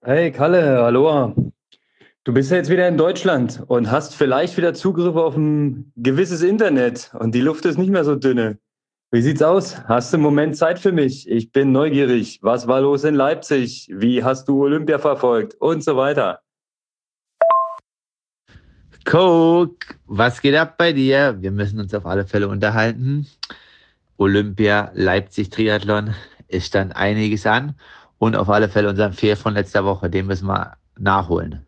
Hey Kalle, hallo. Du bist ja jetzt wieder in Deutschland und hast vielleicht wieder Zugriff auf ein gewisses Internet und die Luft ist nicht mehr so dünne. Wie sieht's aus? Hast du einen Moment Zeit für mich? Ich bin neugierig. Was war los in Leipzig? Wie hast du Olympia verfolgt? Und so weiter. Coke, was geht ab bei dir? Wir müssen uns auf alle Fälle unterhalten. Olympia, Leipzig, Triathlon, es stand einiges an. Und auf alle Fälle unseren Fehler von letzter Woche, den müssen wir nachholen.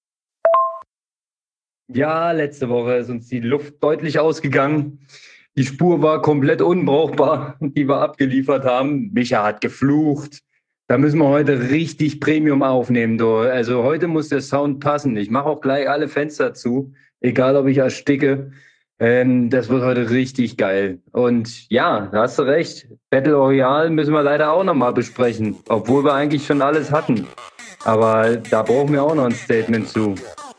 Ja, letzte Woche ist uns die Luft deutlich ausgegangen. Die Spur war komplett unbrauchbar, die wir abgeliefert haben. Micha hat geflucht. Da müssen wir heute richtig Premium aufnehmen, du. Also heute muss der Sound passen. Ich mache auch gleich alle Fenster zu, egal ob ich ersticke. Das wird heute richtig geil. Und ja, da hast du recht. Battle Royale müssen wir leider auch nochmal besprechen, obwohl wir eigentlich schon alles hatten. Aber da brauchen wir auch noch ein Statement zu.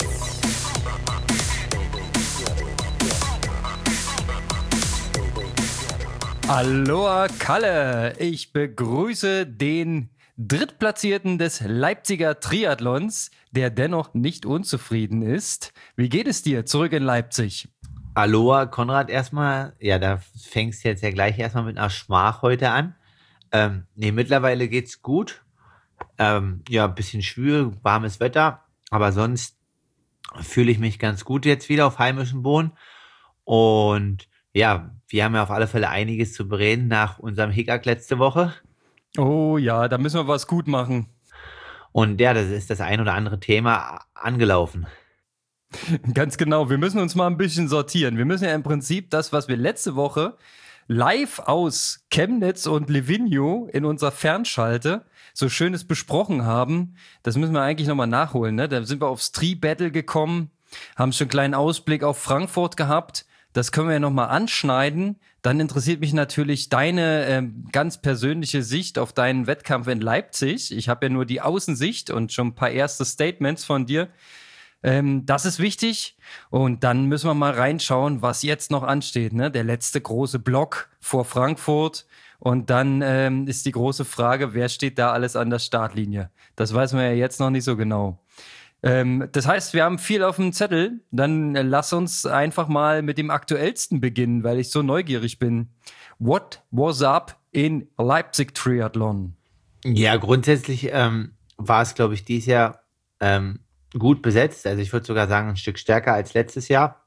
Aloha Kalle, ich begrüße den Drittplatzierten des Leipziger Triathlons, der dennoch nicht unzufrieden ist. Wie geht es dir zurück in Leipzig? Aloha, Konrad, erstmal. Ja, da fängst du jetzt ja gleich erstmal mit einer Schmach heute an. Nee, mittlerweile geht's gut. Ja, ein bisschen schwül, warmes Wetter, aber sonst fühle ich mich ganz gut jetzt wieder auf heimischem Boden. Und ja, wir haben ja auf alle Fälle einiges zu bereden nach unserem Hickhack letzte Woche. Oh ja, da müssen wir was gut machen. Und ja, das ist das ein oder andere Thema angelaufen. Ganz genau, wir müssen uns mal ein bisschen sortieren. Wir müssen ja im Prinzip das, was wir letzte Woche live aus Chemnitz und Livigno in unserer Fernschalte so Schönes besprochen haben, das müssen wir eigentlich nochmal nachholen. Ne? Da sind wir aufs Tri-Battle gekommen, haben schon einen kleinen Ausblick auf Frankfurt gehabt. Das können wir ja nochmal anschneiden. Dann interessiert mich natürlich deine ganz persönliche Sicht auf deinen Wettkampf in Leipzig. Ich habe ja nur die Außensicht und schon ein paar erste Statements von dir. Das ist wichtig. Und dann müssen wir mal reinschauen, was jetzt noch ansteht. Ne? Der letzte große Block vor Frankfurt. Und dann ist die große Frage, wer steht da alles an der Startlinie? Das weiß man ja jetzt noch nicht so genau. Das heißt, wir haben viel auf dem Zettel. Dann lass uns einfach mal mit dem Aktuellsten beginnen, weil ich so neugierig bin. What was up in Leipzig Triathlon? Ja, grundsätzlich war es, glaube ich, dieses Jahr gut besetzt. Also ich würde sogar sagen, ein Stück stärker als letztes Jahr.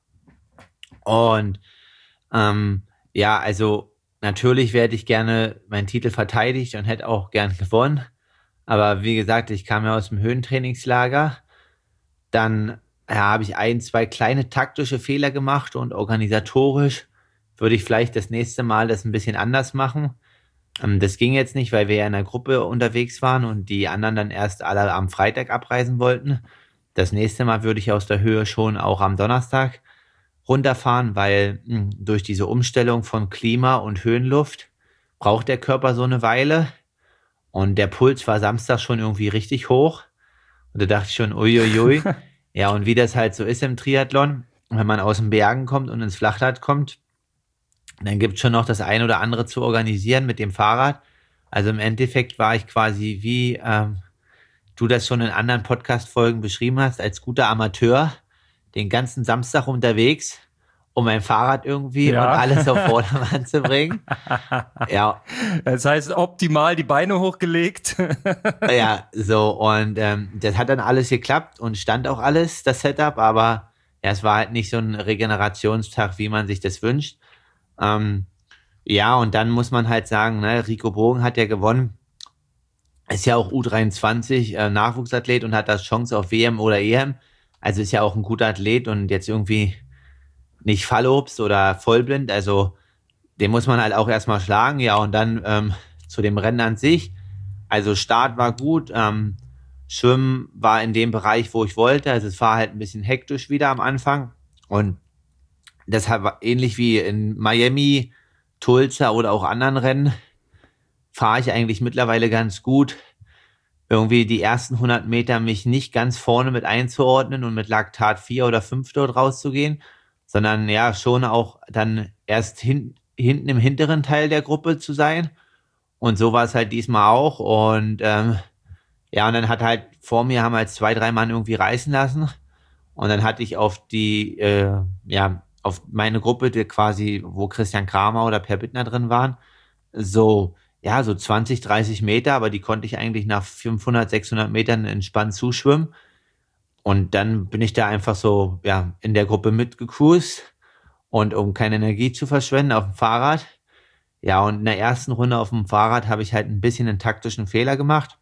Und ja, also natürlich hätte ich gerne meinen Titel verteidigt und hätte auch gern gewonnen. Aber wie gesagt, ich kam ja aus dem Höhentrainingslager. Dann ja, habe ich ein, zwei kleine taktische Fehler gemacht und organisatorisch würde ich vielleicht das nächste Mal das ein bisschen anders machen. Das ging jetzt nicht, weil wir ja in einer Gruppe unterwegs waren und die anderen dann erst alle am Freitag abreisen wollten. Das nächste Mal würde ich aus der Höhe schon auch am Donnerstag runterfahren, weil durch diese Umstellung von Klima und Höhenluft braucht der Körper so eine Weile. Und der Puls war Samstag schon irgendwie richtig hoch. Und da dachte ich schon, uiuiui. Ja, und wie das halt so ist im Triathlon, wenn man aus den Bergen kommt und ins Flachland kommt, dann gibt es schon noch das ein oder andere zu organisieren mit dem Fahrrad. Also im Endeffekt war ich quasi, wie du das schon in anderen Podcast-Folgen beschrieben hast, als guter Amateur den ganzen Samstag unterwegs, um mein Fahrrad irgendwie und Ja. alles auf Vordermann zu bringen. Ja, Das heißt, optimal die Beine hochgelegt. ja, so, und das hat dann alles geklappt und stand auch alles, das Setup, aber ja, es war halt nicht so ein Regenerationstag, wie man sich das wünscht. Ähm, ja, und dann muss man halt sagen, ne, Rico Bogen hat ja gewonnen, ist ja auch U23 Nachwuchsathlet und hat da Chance auf WM oder EM, also ist ja auch ein guter Athlet und jetzt irgendwie nicht Fallobst oder vollblind, also den muss man halt auch erstmal schlagen, ja, und dann zu dem Rennen an sich. Also Start war gut, Schwimmen war in dem Bereich, wo ich wollte. Also es war halt ein bisschen hektisch wieder am Anfang. Und das war ähnlich wie in Miami, Tulsa oder auch anderen Rennen, fahre ich eigentlich mittlerweile ganz gut. Irgendwie die ersten 100 Meter mich nicht ganz vorne mit einzuordnen und mit Laktat 4 oder 5 dort rauszugehen, sondern ja schon auch dann erst hinten im hinteren Teil der Gruppe zu sein. Und so war es halt diesmal auch. Und Ja, und dann hat halt vor mir haben halt 2, 3 Mann irgendwie reißen lassen. Und dann hatte ich auf auf meine Gruppe, die quasi, wo Christian Kramer oder Per Bittner drin waren, so 20, 30 Meter, aber die konnte ich eigentlich nach 500, 600 Metern entspannt zuschwimmen. Und dann bin ich da einfach so, in der Gruppe mitgecruised. Und um keine Energie zu verschwenden auf dem Fahrrad. Ja, und in der ersten Runde auf dem Fahrrad habe ich halt ein bisschen einen taktischen Fehler gemacht.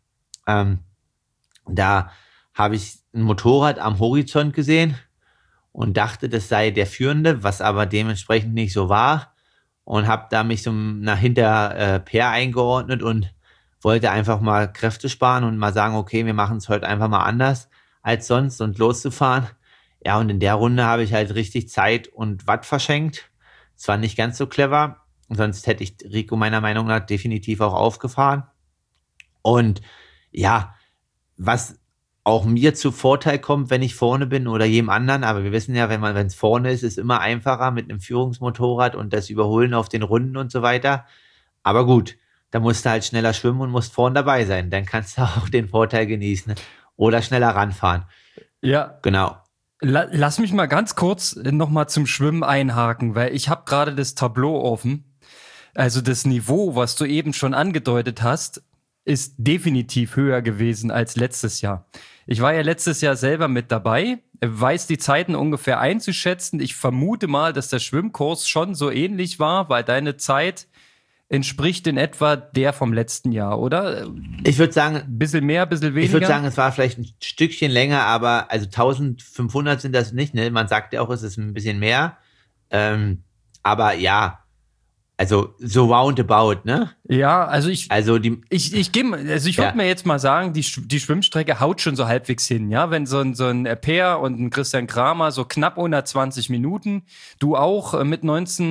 Da habe ich ein Motorrad am Horizont gesehen und dachte, das sei der Führende, was aber dementsprechend nicht so war. Und habe da mich so nach hinter Per eingeordnet und wollte einfach mal Kräfte sparen und mal sagen, okay, wir machen es heute einfach mal anders als sonst und loszufahren. Ja, und in der Runde habe ich halt richtig Zeit und Watt verschenkt. Es war nicht ganz so clever, sonst hätte ich Rico meiner Meinung nach definitiv auch aufgefahren. Und ja, was auch mir zu Vorteil kommt, wenn ich vorne bin oder jedem anderen, aber wir wissen ja, wenn es vorne ist immer einfacher mit einem Führungsmotorrad und das Überholen auf den Runden und so weiter. Aber gut, da musst du halt schneller schwimmen und musst vorne dabei sein. Dann kannst du auch den Vorteil genießen oder schneller ranfahren. Ja. Genau. Lass mich mal ganz kurz nochmal zum Schwimmen einhaken, weil ich habe gerade das Tableau offen. Also das Niveau, was du eben schon angedeutet hast, ist definitiv höher gewesen als letztes Jahr. Ich war ja letztes Jahr selber mit dabei, weiß die Zeiten ungefähr einzuschätzen. Ich vermute mal, dass der Schwimmkurs schon so ähnlich war, weil deine Zeit entspricht in etwa der vom letzten Jahr, oder? Ich würde sagen, ein bisschen mehr, ein bisschen weniger. Ich würde sagen, es war vielleicht ein Stückchen länger, aber also 1500 sind das nicht, ne? Man sagt ja auch, es ist ein bisschen mehr. Aber ja, also so roundabout, ne? Ja, also ich würde Ja. mir jetzt mal sagen, die Schwimmstrecke haut schon so halbwegs hin, ja? Wenn so ein Per und ein Christian Kramer so knapp unter 20 Minuten, du auch mit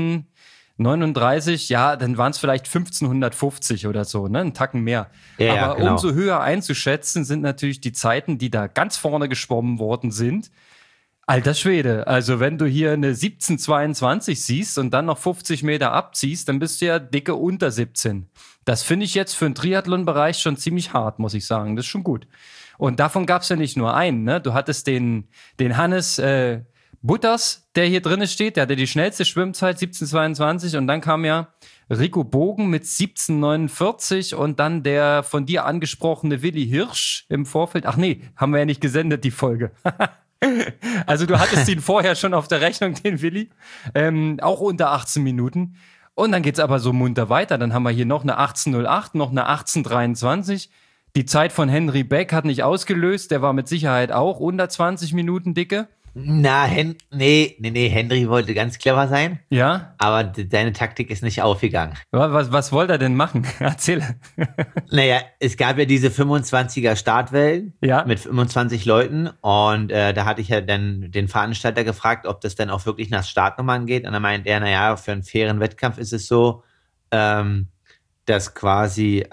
1939, ja, dann waren es vielleicht 1550 oder so, ne? Ein Tacken mehr. Ja, Aber genau. umso höher einzuschätzen sind natürlich die Zeiten, die da ganz vorne geschwommen worden sind. Alter Schwede, also wenn du hier eine 17,22 siehst und dann noch 50 Meter abziehst, dann bist du ja dicke unter 17. Das finde ich jetzt für den Triathlon-Bereich schon ziemlich hart, muss ich sagen. Das ist schon gut. Und davon gab es ja nicht nur einen, ne? Du hattest den Hannes Butters, der hier drin steht, der hatte die schnellste Schwimmzeit, 17,22, und dann kam ja Rico Bogen mit 17,49 und dann der von dir angesprochene Willi Hirsch im Vorfeld. Ach nee, haben wir ja nicht gesendet, die Folge. Also du hattest ihn vorher schon auf der Rechnung, den Willi, auch unter 18 Minuten. Und dann geht's aber so munter weiter. Dann haben wir hier noch eine 18,08, noch eine 18,23. Die Zeit von Henry Beck hat nicht ausgelöst. Der war mit Sicherheit auch unter 20 Minuten dicke. Na, nee, Henry wollte ganz clever sein. Ja? Aber deine Taktik ist nicht aufgegangen. Was wollte er denn machen? Erzähl. Naja, es gab ja diese 25er Startwellen mit 25 Leuten und da hatte ich ja dann den Veranstalter gefragt, ob das dann auch wirklich nach Startnummern geht, und dann meint er, naja, für einen fairen Wettkampf ist es so, dass quasi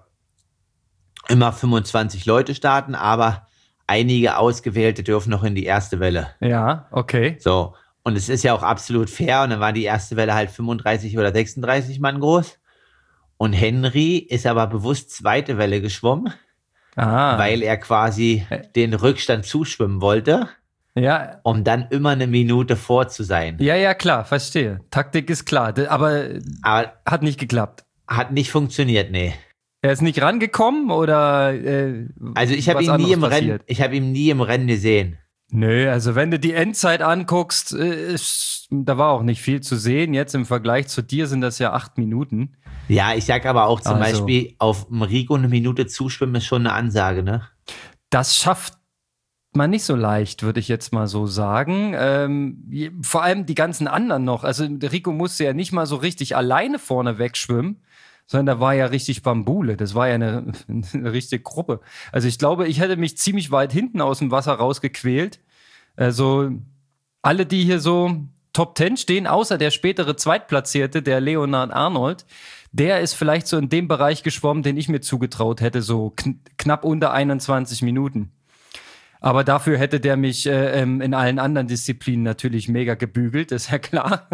immer 25 Leute starten, aber einige Ausgewählte dürfen noch in die erste Welle. Ja, okay. So. Und es ist ja auch absolut fair. Und dann war die erste Welle halt 35 oder 36 Mann groß. Und Henry ist aber bewusst zweite Welle geschwommen, weil er quasi den Rückstand zuschwimmen wollte. Ja. Um dann immer eine Minute vor zu sein. Ja, klar, verstehe. Taktik ist klar. Aber hat nicht geklappt. Hat nicht funktioniert, nee. Er ist nicht rangekommen oder also ich habe ihn nie im Rennen gesehen. Nö, also wenn du die Endzeit anguckst, da war auch nicht viel zu sehen. Jetzt im Vergleich zu dir sind das ja 8 Minuten. Ja, ich sag aber auch zum Beispiel, auf dem Rico eine Minute zuschwimmen ist schon eine Ansage, ne? Das schafft man nicht so leicht, würde ich jetzt mal so sagen. Vor allem die ganzen anderen noch. Also der Rico musste ja nicht mal so richtig alleine vorne wegschwimmen, sondern da war ja richtig Bambule. Das war ja eine richtige Gruppe. Also ich glaube, ich hätte mich ziemlich weit hinten aus dem Wasser rausgequält. Also alle, die hier so Top 10 stehen, außer der spätere Zweitplatzierte, der Leonard Arnold, der ist vielleicht so in dem Bereich geschwommen, den ich mir zugetraut hätte, so knapp unter 21 Minuten. Aber dafür hätte der mich in allen anderen Disziplinen natürlich mega gebügelt, ist ja klar.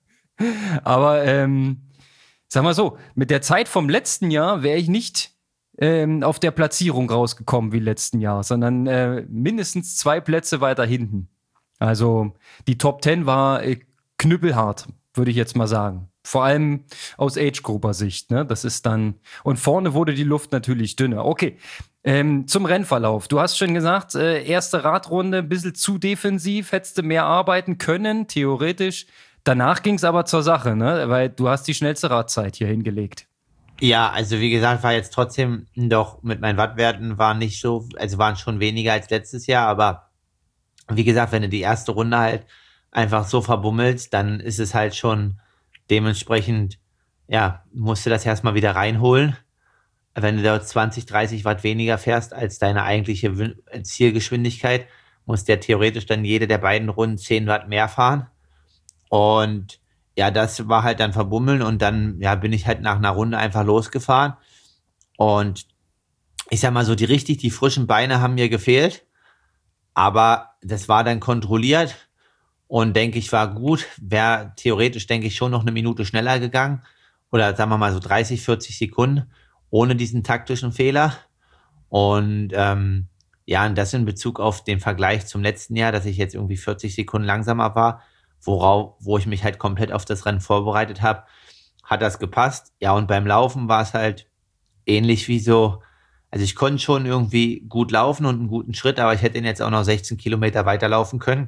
Aber sag mal so, mit der Zeit vom letzten Jahr wäre ich nicht auf der Platzierung rausgekommen wie letzten Jahr, sondern mindestens 2 Plätze weiter hinten. Also die Top 10 war knüppelhart, würde ich jetzt mal sagen. Vor allem aus Age-Grupper-Sicht. Ne? Das ist dann. Und vorne wurde die Luft natürlich dünner. Okay, zum Rennverlauf. Du hast schon gesagt, erste Radrunde ein bisschen zu defensiv, hättest du mehr arbeiten können, theoretisch. Danach ging es aber zur Sache, ne? Weil du hast die schnellste Radzeit hier hingelegt. Ja, also wie gesagt, war jetzt trotzdem doch mit meinen Wattwerten waren schon weniger als letztes Jahr, aber wie gesagt, wenn du die erste Runde halt einfach so verbummelst, dann ist es halt schon dementsprechend, ja, musst du das erstmal wieder reinholen. Wenn du da 20, 30 Watt weniger fährst als deine eigentliche Zielgeschwindigkeit, musst du ja theoretisch dann jede der beiden Runden 10 Watt mehr fahren. Und ja, das war halt dann verbummeln und dann bin ich halt nach einer Runde einfach losgefahren. Und ich sag mal so, die frischen Beine haben mir gefehlt. Aber das war dann kontrolliert und denke ich, war gut. Wäre theoretisch, denke ich, schon noch eine Minute schneller gegangen. Oder sagen wir mal so 30, 40 Sekunden ohne diesen taktischen Fehler. Und und das in Bezug auf den Vergleich zum letzten Jahr, dass ich jetzt irgendwie 40 Sekunden langsamer war, wo ich mich halt komplett auf das Rennen vorbereitet habe, hat das gepasst. Ja, und beim Laufen war es halt ähnlich wie so, also ich konnte schon irgendwie gut laufen und einen guten Schritt, aber ich hätte ihn jetzt auch noch 16 Kilometer weiterlaufen können.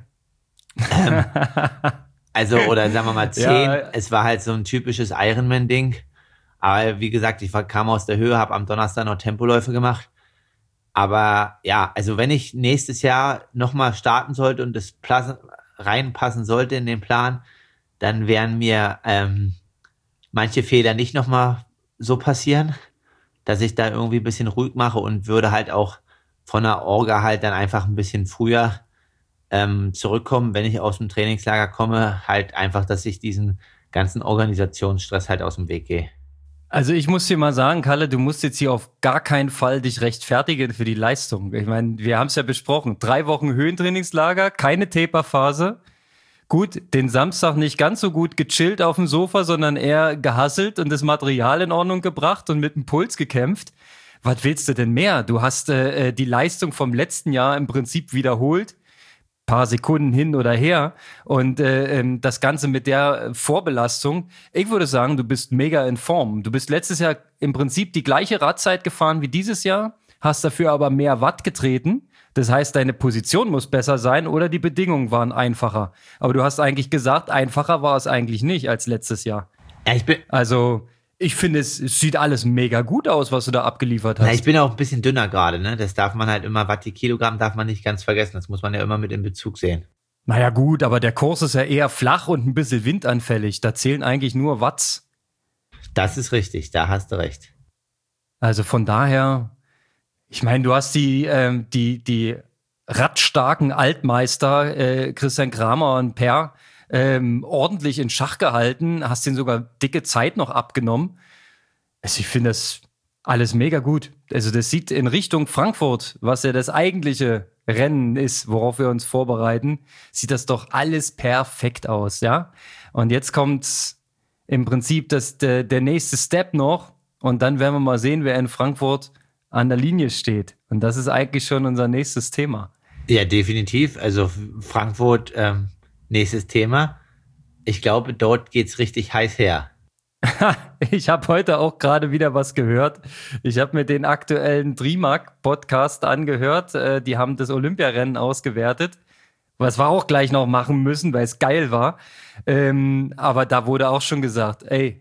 Oder sagen wir mal 10. Ja. Es war halt so ein typisches Ironman-Ding. Aber wie gesagt, ich kam aus der Höhe, habe am Donnerstag noch Tempoläufe gemacht. Aber ja, also wenn ich nächstes Jahr nochmal starten sollte und das reinpassen sollte in den Plan, dann werden mir manche Fehler nicht nochmal so passieren, dass ich da irgendwie ein bisschen ruhig mache und würde halt auch von der Orga halt dann einfach ein bisschen früher zurückkommen, wenn ich aus dem Trainingslager komme, halt einfach, dass ich diesen ganzen Organisationsstress halt aus dem Weg gehe. Also ich muss dir mal sagen, Kalle, du musst jetzt hier auf gar keinen Fall dich rechtfertigen für die Leistung. Ich meine, wir haben es ja besprochen. 3 Wochen Höhentrainingslager, keine Taperphase. Gut, den Samstag nicht ganz so gut gechillt auf dem Sofa, sondern eher gehasselt und das Material in Ordnung gebracht und mit dem Puls gekämpft. Was willst du denn mehr? Du hast die Leistung vom letzten Jahr im Prinzip wiederholt. Paar Sekunden hin oder her und das Ganze mit der Vorbelastung. Ich würde sagen, du bist mega in Form. Du bist letztes Jahr im Prinzip die gleiche Radzeit gefahren wie dieses Jahr, hast dafür aber mehr Watt getreten. Das heißt, deine Position muss besser sein oder die Bedingungen waren einfacher. Aber du hast eigentlich gesagt, einfacher war es eigentlich nicht als letztes Jahr. Ja, ich finde, es sieht alles mega gut aus, was du da abgeliefert hast. Na, ich bin auch ein bisschen dünner gerade, ne? Das darf man halt immer, Watt die Kilogramm darf man nicht ganz vergessen. Das muss man ja immer mit in Bezug sehen. Naja gut, aber der Kurs ist ja eher flach und ein bisschen windanfällig. Da zählen eigentlich nur Watts. Das ist richtig, da hast du recht. Also von daher, ich meine, du hast die radstarken Altmeister Christian Kramer und Per ordentlich in Schach gehalten, hast den sogar dicke Zeit noch abgenommen. Also ich finde das alles mega gut. Also das sieht in Richtung Frankfurt, was ja das eigentliche Rennen ist, worauf wir uns vorbereiten, sieht das doch alles perfekt aus, ja? Und jetzt kommt im Prinzip der nächste Step noch und dann werden wir mal sehen, wer in Frankfurt an der Linie steht. Und das ist eigentlich schon unser nächstes Thema. Ja, definitiv. Also Frankfurt, nächstes Thema. Ich glaube, dort geht's richtig heiß her. Ich habe heute auch gerade wieder was gehört. Ich habe mir den aktuellen Trimark-Podcast angehört. Die haben das Olympiarennen ausgewertet. Was wir auch gleich noch machen müssen, weil es geil war. Aber da wurde auch schon gesagt,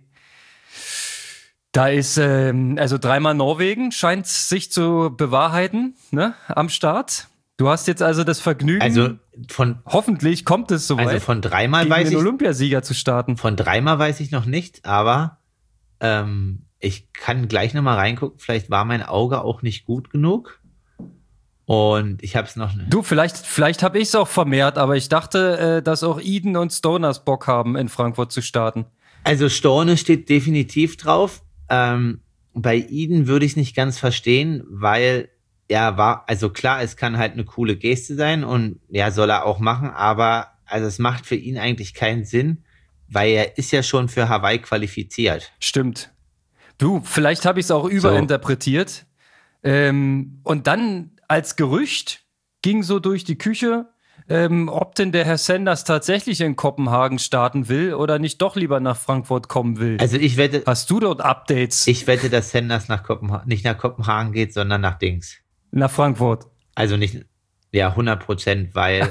da ist, also 3-mal Norwegen scheint sich zu bewahrheiten, ne, am Start. Du hast jetzt also das Vergnügen, hoffentlich kommt es soweit, also von 3-mal weiß den Olympiasieger zu starten. Von 3-mal weiß ich noch nicht, aber ich kann gleich nochmal reingucken, vielleicht war mein Auge auch nicht gut genug und ich habe es noch nicht. Du, vielleicht habe ich es auch vermehrt, aber ich dachte, dass auch Eden und Stoners Bock haben, in Frankfurt zu starten. Also Storne steht definitiv drauf. Bei Eden würde ich es nicht ganz verstehen, weil also klar, es kann halt eine coole Geste sein und ja, soll er auch machen, aber also es macht für ihn eigentlich keinen Sinn, weil er ist ja schon für Hawaii qualifiziert. Stimmt. Du, vielleicht habe ich es auch überinterpretiert. Und dann als Gerücht ging so durch die Küche, ob denn der Herr Sanders tatsächlich in Kopenhagen starten will oder nicht doch lieber nach Frankfurt kommen will. Also ich wette, hast du dort Updates? Ich wette, dass Sanders nicht nach Kopenhagen geht, sondern nach Dings. Nach Frankfurt. Also nicht, ja, 100%, weil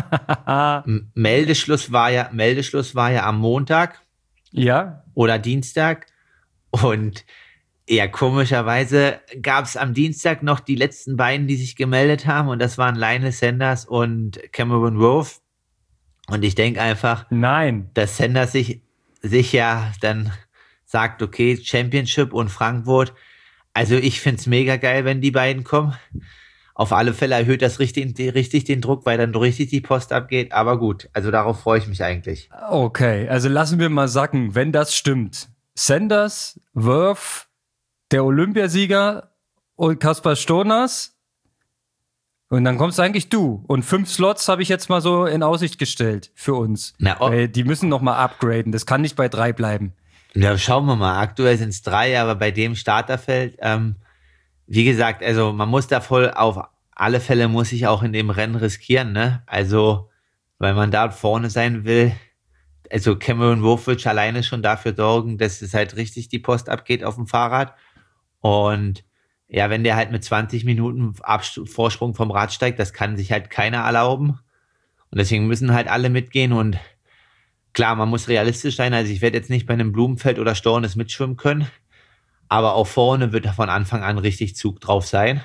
Meldeschluss war ja am Montag. Ja. Oder Dienstag. Und ja, komischerweise gab es am Dienstag noch die letzten beiden, die sich gemeldet haben. Und das waren Lionel Sanders und Cameron Wolf. Und ich denke einfach, dass Sanders sich ja dann sagt, okay, Championship und Frankfurt. Also ich find's mega geil, wenn die beiden kommen. Auf alle Fälle erhöht das richtig den Druck, weil dann richtig die Post abgeht. Aber gut, also darauf freue ich mich eigentlich. Okay, also lassen wir mal sacken, wenn das stimmt. Sanders, Worth, der Olympiasieger und Kaspar Stonas. Und dann kommst eigentlich du. Und 5 Slots habe ich jetzt mal so in Aussicht gestellt für uns. Die müssen noch mal upgraden. Das kann nicht bei 3 bleiben. Ja, schauen wir mal. Aktuell sind es 3, aber bei dem Starterfeld, wie gesagt, also man muss da voll auf alle Fälle muss ich auch in dem Rennen riskieren, ne? Also, weil man da vorne sein will. Also Cameron Wolf wird alleine schon dafür sorgen, dass es halt richtig die Post abgeht auf dem Fahrrad. Und ja, wenn der halt mit 20 Minuten Vorsprung vom Rad steigt, das kann sich halt keiner erlauben. Und deswegen müssen halt alle mitgehen. Und klar, man muss realistisch sein. Also ich werde jetzt nicht bei einem Blumenfeld oder Stornes mitschwimmen können. Aber auch vorne wird von Anfang an richtig Zug drauf sein.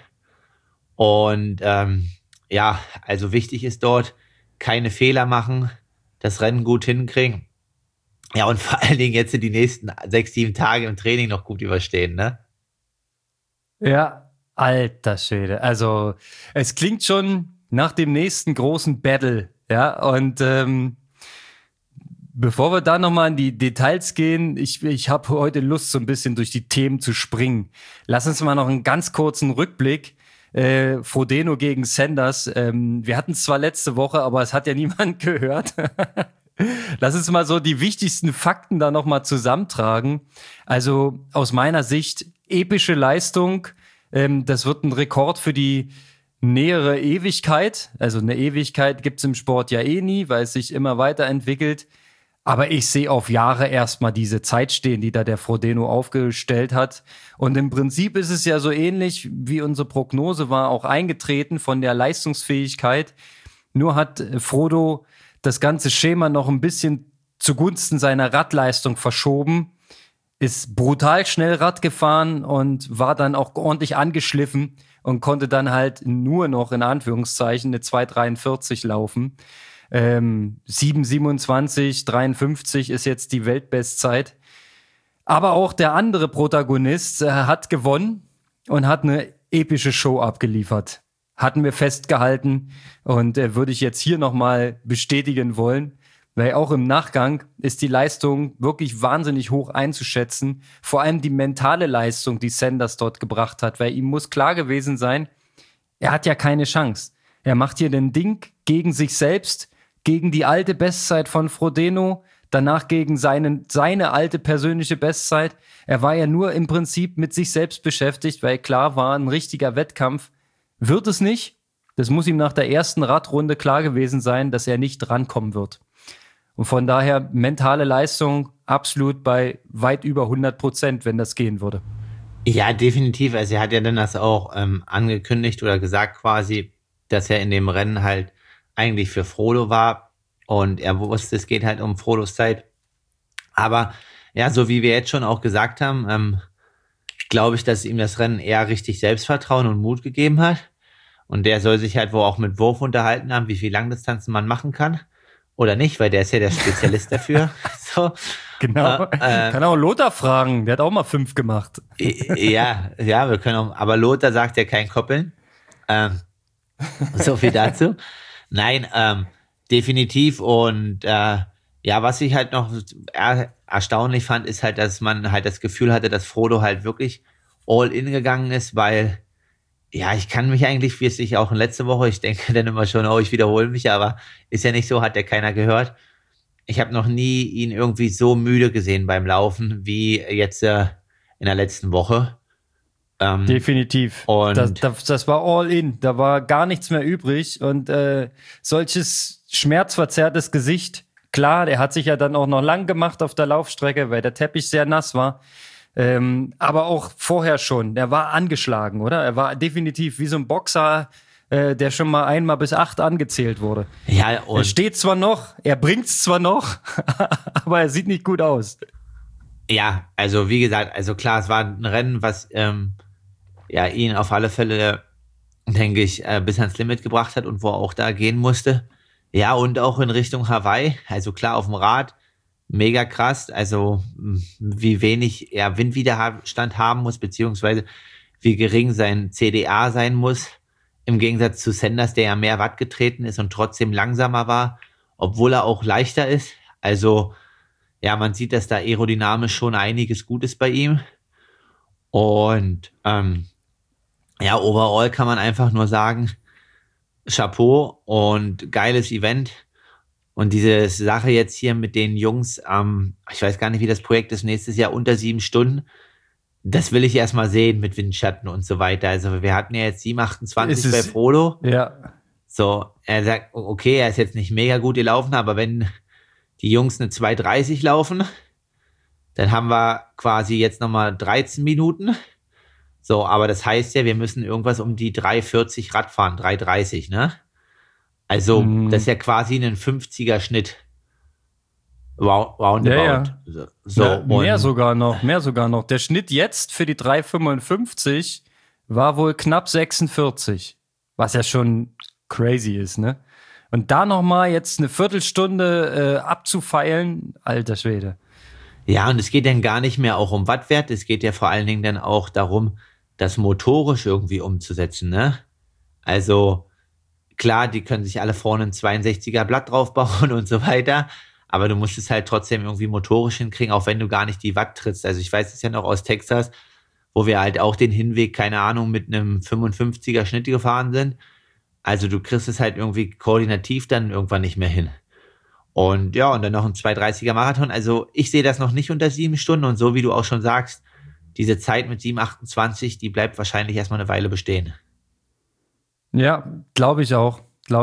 Und ja, also wichtig ist dort, keine Fehler machen, das Rennen gut hinkriegen. Ja, und vor allen Dingen jetzt in die nächsten 6, 7 Tage im Training noch gut überstehen, ne? Ja, alter Schwede. Also es klingt schon nach dem nächsten großen Battle. Ja, und bevor wir da nochmal in die Details gehen, ich habe heute Lust, so ein bisschen durch die Themen zu springen. Lass uns mal noch einen ganz kurzen Rückblick. Frodeno gegen Sanders. Wir hatten es zwar letzte Woche, aber es hat ja niemand gehört. Lass uns mal so die wichtigsten Fakten da nochmal zusammentragen. Also aus meiner Sicht epische Leistung. Das wird ein Rekord für die nähere Ewigkeit. Also eine Ewigkeit gibt's im Sport ja eh nie, weil es sich immer weiterentwickelt. Aber ich sehe auf Jahre erstmal diese Zeit stehen, die da der Frodeno aufgestellt hat. Und im Prinzip ist es ja so ähnlich, wie unsere Prognose war, auch eingetreten von der Leistungsfähigkeit. Nur hat Frodo das ganze Schema noch ein bisschen zugunsten seiner Radleistung verschoben, ist brutal schnell Rad gefahren und war dann auch ordentlich angeschliffen und konnte dann halt nur noch in Anführungszeichen eine 2,43 laufen. 7,27,53 ist jetzt die Weltbestzeit. Aber auch der andere Protagonist hat gewonnen und hat eine epische Show abgeliefert. Hatten wir festgehalten und würde ich jetzt hier nochmal bestätigen wollen, weil auch im Nachgang ist die Leistung wirklich wahnsinnig hoch einzuschätzen. Vor allem die mentale Leistung, die Sanders dort gebracht hat, weil ihm muss klar gewesen sein, er hat ja keine Chance. Er macht hier den Ding gegen sich selbst, gegen die alte Bestzeit von Frodeno, danach gegen seine alte persönliche Bestzeit. Er war ja nur im Prinzip mit sich selbst beschäftigt, weil klar war, ein richtiger Wettkampf wird es nicht. Das muss ihm nach der ersten Radrunde klar gewesen sein, dass er nicht rankommen wird. Und von daher mentale Leistung absolut bei weit über 100%, wenn das gehen würde. Ja, definitiv. Also er hat ja dann das auch angekündigt oder gesagt quasi, dass er in dem Rennen halt eigentlich für Frodo war und er wusste, es geht halt um Frodos Zeit. Aber ja, so wie wir jetzt schon auch gesagt haben, glaube ich, dass ihm das Rennen eher richtig Selbstvertrauen und Mut gegeben hat. Und der soll sich halt wohl auch mit Wurf unterhalten haben, wie viel Langdistanzen man machen kann oder nicht, weil der ist ja der Spezialist dafür. So. Genau. Kann auch Lothar fragen, der hat auch mal 5 gemacht. Ja, wir können auch, aber Lothar sagt ja kein Koppeln. So viel dazu. Nein, definitiv. Und ja, was ich halt noch erstaunlich fand, ist halt, dass man halt das Gefühl hatte, dass Frodo halt wirklich all in gegangen ist, weil ja, ich kann mich eigentlich, wie es ich auch in letzter Woche, ich denke dann immer schon, oh, ich wiederhole mich, aber ist ja nicht so, hat ja keiner gehört. Ich habe noch nie ihn irgendwie so müde gesehen beim Laufen, wie jetzt in der letzten Woche. Definitiv. Und das war all in. Da war gar nichts mehr übrig. Und solches schmerzverzerrtes Gesicht, klar, der hat sich ja dann auch noch lang gemacht auf der Laufstrecke, weil der Teppich sehr nass war. Aber auch vorher schon. Der war angeschlagen, oder? Er war definitiv wie so ein Boxer, der schon mal 1 bis 8 angezählt wurde. ja, Er und steht zwar noch, er bringt's zwar noch, aber er sieht nicht gut aus. ja, also wie gesagt, also klar, es war ein Rennen, was ihn auf alle Fälle, denke ich, bis ans Limit gebracht hat und wo er auch da gehen musste. Ja, und auch in Richtung Hawaii, also klar auf dem Rad, mega krass, also wie wenig er Windwiderstand haben muss, beziehungsweise wie gering sein CDA sein muss, im Gegensatz zu Sanders, der ja mehr Watt getreten ist und trotzdem langsamer war, obwohl er auch leichter ist. Also ja, man sieht, dass da aerodynamisch schon einiges gut ist bei ihm. Und ja, overall kann man einfach nur sagen, Chapeau und geiles Event. Und diese Sache jetzt hier mit den Jungs, ich weiß gar nicht, wie das Projekt ist, nächstes Jahr unter 7 Stunden. Das will ich erstmal sehen mit Windschatten und so weiter. Also wir hatten ja jetzt 7,28 bei Frodo. Ja. So, er sagt, okay, er ist jetzt nicht mega gut gelaufen, aber wenn die Jungs eine 2,30 laufen, dann haben wir quasi jetzt nochmal 13 Minuten. So, aber das heißt ja, wir müssen irgendwas um die 3,40 Rad fahren, 3,30, ne? Also, das ist ja quasi ein 50er Schnitt. Roundabout. Ja. So, mehr sogar noch. Der Schnitt jetzt für die 3,55 war wohl knapp 46. Was ja schon crazy ist, ne? Und da nochmal jetzt eine Viertelstunde abzufeilen, alter Schwede. Ja, und es geht dann gar nicht mehr auch um Wattwert, es geht ja vor allen Dingen dann auch darum, das motorisch irgendwie umzusetzen, ne? Also, klar, die können sich alle vorne ein 62er Blatt draufbauen und so weiter, aber du musst es halt trotzdem irgendwie motorisch hinkriegen, auch wenn du gar nicht die Watt trittst. Also ich weiß es ja noch aus Texas, wo wir halt auch den Hinweg, keine Ahnung, mit einem 55er Schnitt gefahren sind. Also du kriegst es halt irgendwie koordinativ dann irgendwann nicht mehr hin. Und ja, und dann noch ein 2,30er Marathon. Also ich sehe das noch nicht unter 7 Stunden. Und so wie du auch schon sagst, diese Zeit mit 7,28, die bleibt wahrscheinlich erstmal eine Weile bestehen. Ja, glaube ich auch.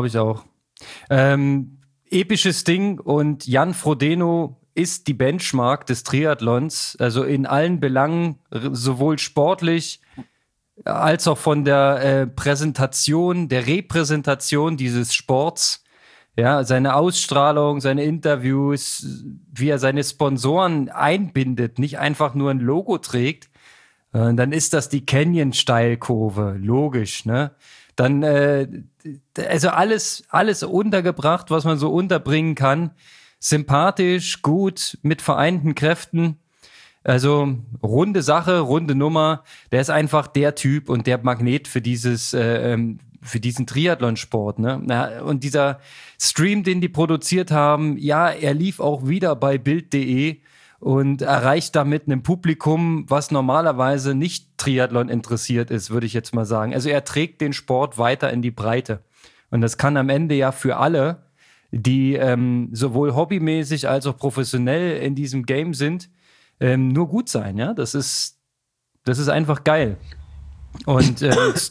Episches Ding, und Jan Frodeno ist die Benchmark des Triathlons. Also in allen Belangen, sowohl sportlich als auch von der Präsentation, der Repräsentation dieses Sports. Ja, seine Ausstrahlung, seine Interviews, wie er seine Sponsoren einbindet, nicht einfach nur ein Logo trägt. Dann ist das die Canyon-Steilkurve, logisch, ne? Dann, also alles untergebracht, was man so unterbringen kann. Sympathisch, gut, mit vereinten Kräften. Also runde Sache, runde Nummer. Der ist einfach der Typ und der Magnet für für diesen Triathlonsport, ne? Und dieser Stream, den die produziert haben, ja, er lief auch wieder bei Bild.de und erreicht damit ein Publikum, was normalerweise nicht Triathlon interessiert ist, würde ich jetzt mal sagen. Also er trägt den Sport weiter in die Breite. Und das kann am Ende ja für alle, die sowohl hobbymäßig als auch professionell in diesem Game sind, nur gut sein, ja. Das ist einfach geil. Und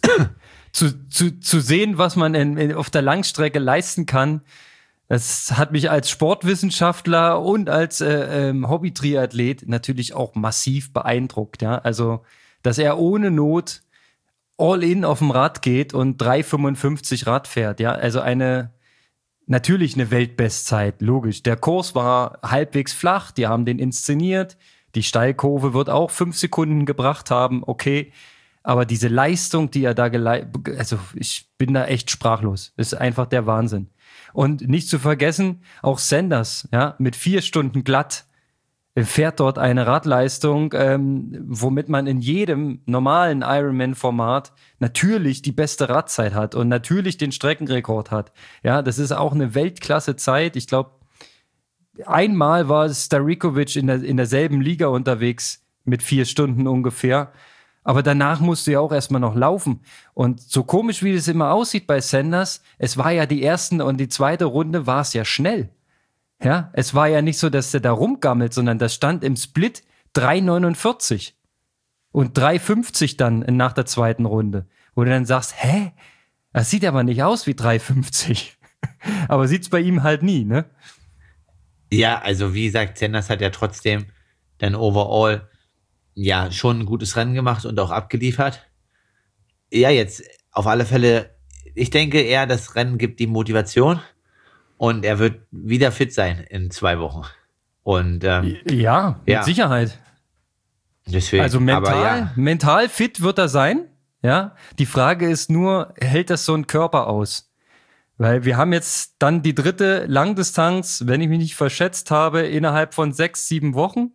zu sehen, was man auf der Langstrecke leisten kann, das hat mich als Sportwissenschaftler und als Hobby-Triathlet natürlich auch massiv beeindruckt, ja. Also, dass er ohne Not all in auf dem Rad geht und 3,55 Rad fährt, ja. Also natürlich eine Weltbestzeit, logisch. Der Kurs war halbwegs flach, die haben den inszeniert. Die Steilkurve wird auch 5 Sekunden gebracht haben, okay. Aber diese Leistung, die er da also ich bin da echt sprachlos. Das ist einfach der Wahnsinn. Und nicht zu vergessen, auch Sanders, ja, mit 4 Stunden glatt fährt dort eine Radleistung, womit man in jedem normalen Ironman-Format natürlich die beste Radzeit hat und natürlich den Streckenrekord hat. Ja, das ist auch eine Weltklasse-Zeit. Ich glaube, einmal war Starikovic in derselben Liga unterwegs mit 4 Stunden ungefähr. Aber danach musst du ja auch erstmal noch laufen. Und so komisch, wie das immer aussieht bei Sanders, es war ja die erste und die zweite Runde war es ja schnell. Ja, es war ja nicht so, dass der da rumgammelt, sondern das stand im Split 3,49. und 3,50 dann nach der zweiten Runde. Wo du dann sagst, hä? Das sieht aber nicht aus wie 3,50. Aber sieht's bei ihm halt nie, ne? Ja, also wie gesagt, Sanders hat ja trotzdem dann overall ja schon ein gutes Rennen gemacht und auch abgeliefert. Ja, jetzt auf alle Fälle, ich denke eher, das Rennen gibt die Motivation und er wird wieder fit sein in 2 Wochen. Und ja, mit Sicherheit. Deswegen, also mental fit wird er sein. Ja, die Frage ist nur, hält das so ein Körper aus? Weil wir haben jetzt dann die 3. Langdistanz, wenn ich mich nicht verschätzt habe, innerhalb von 6-7 Wochen.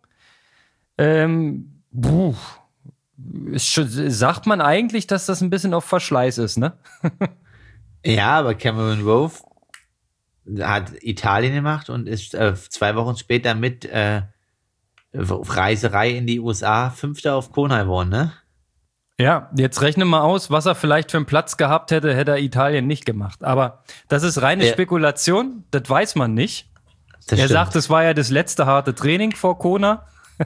Sagt man eigentlich, dass das ein bisschen auf Verschleiß ist, ne? Ja, aber Cameron Rowe hat Italien gemacht und ist 2 Wochen später mit Reiserei in die USA 5. auf Kona geworden, ne? Ja, jetzt rechne mal aus, was er vielleicht für einen Platz gehabt hätte, hätte er Italien nicht gemacht. Aber das ist reine Spekulation, das weiß man nicht. Er sagt, es war ja das letzte harte Training vor Kona.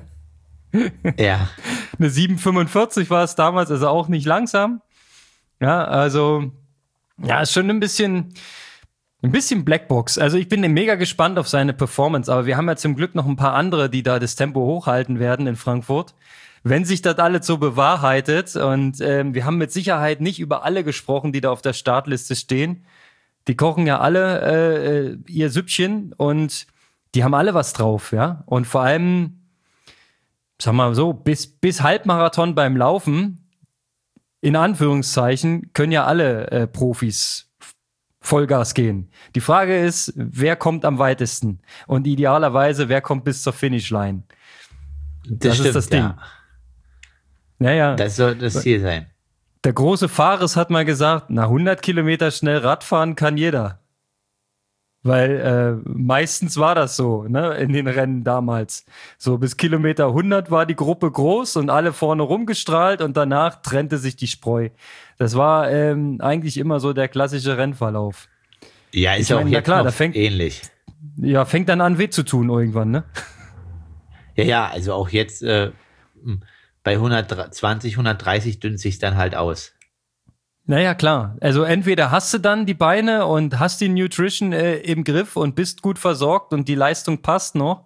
Ja. Eine 7,45 war es damals, also auch nicht langsam. Ja, also, ja, ist schon ein bisschen Blackbox. Also ich bin mega gespannt auf seine Performance, aber wir haben ja zum Glück noch ein paar andere, die da das Tempo hochhalten werden in Frankfurt. Wenn sich das alles so bewahrheitet und wir haben mit Sicherheit nicht über alle gesprochen, die da auf der Startliste stehen. Die kochen ja alle ihr Süppchen und die haben alle was drauf, ja. Und vor allem, sagen wir mal so, bis Halbmarathon beim Laufen, in Anführungszeichen, können ja alle Profis Vollgas gehen. Die Frage ist, wer kommt am weitesten? Und idealerweise, wer kommt bis zur Finishline? Das stimmt, ist das Ding. Ja. Das soll das Ziel sein. Der große Fares hat mal gesagt, 100 Kilometer schnell Radfahren kann jeder. Weil meistens war das so, ne, in den Rennen damals. So bis Kilometer 100 war die Gruppe groß und alle vorne rumgestrahlt und danach trennte sich die Spreu. Das war eigentlich immer so der klassische Rennverlauf. Ja, ist auch jetzt noch ähnlich. Ja, fängt dann an weh zu tun irgendwann, ne? Ja, also auch jetzt bei 120, 130 dünnt sich dann halt aus. Naja, klar. Also entweder hast du dann die Beine und hast die Nutrition im Griff und bist gut versorgt und die Leistung passt noch.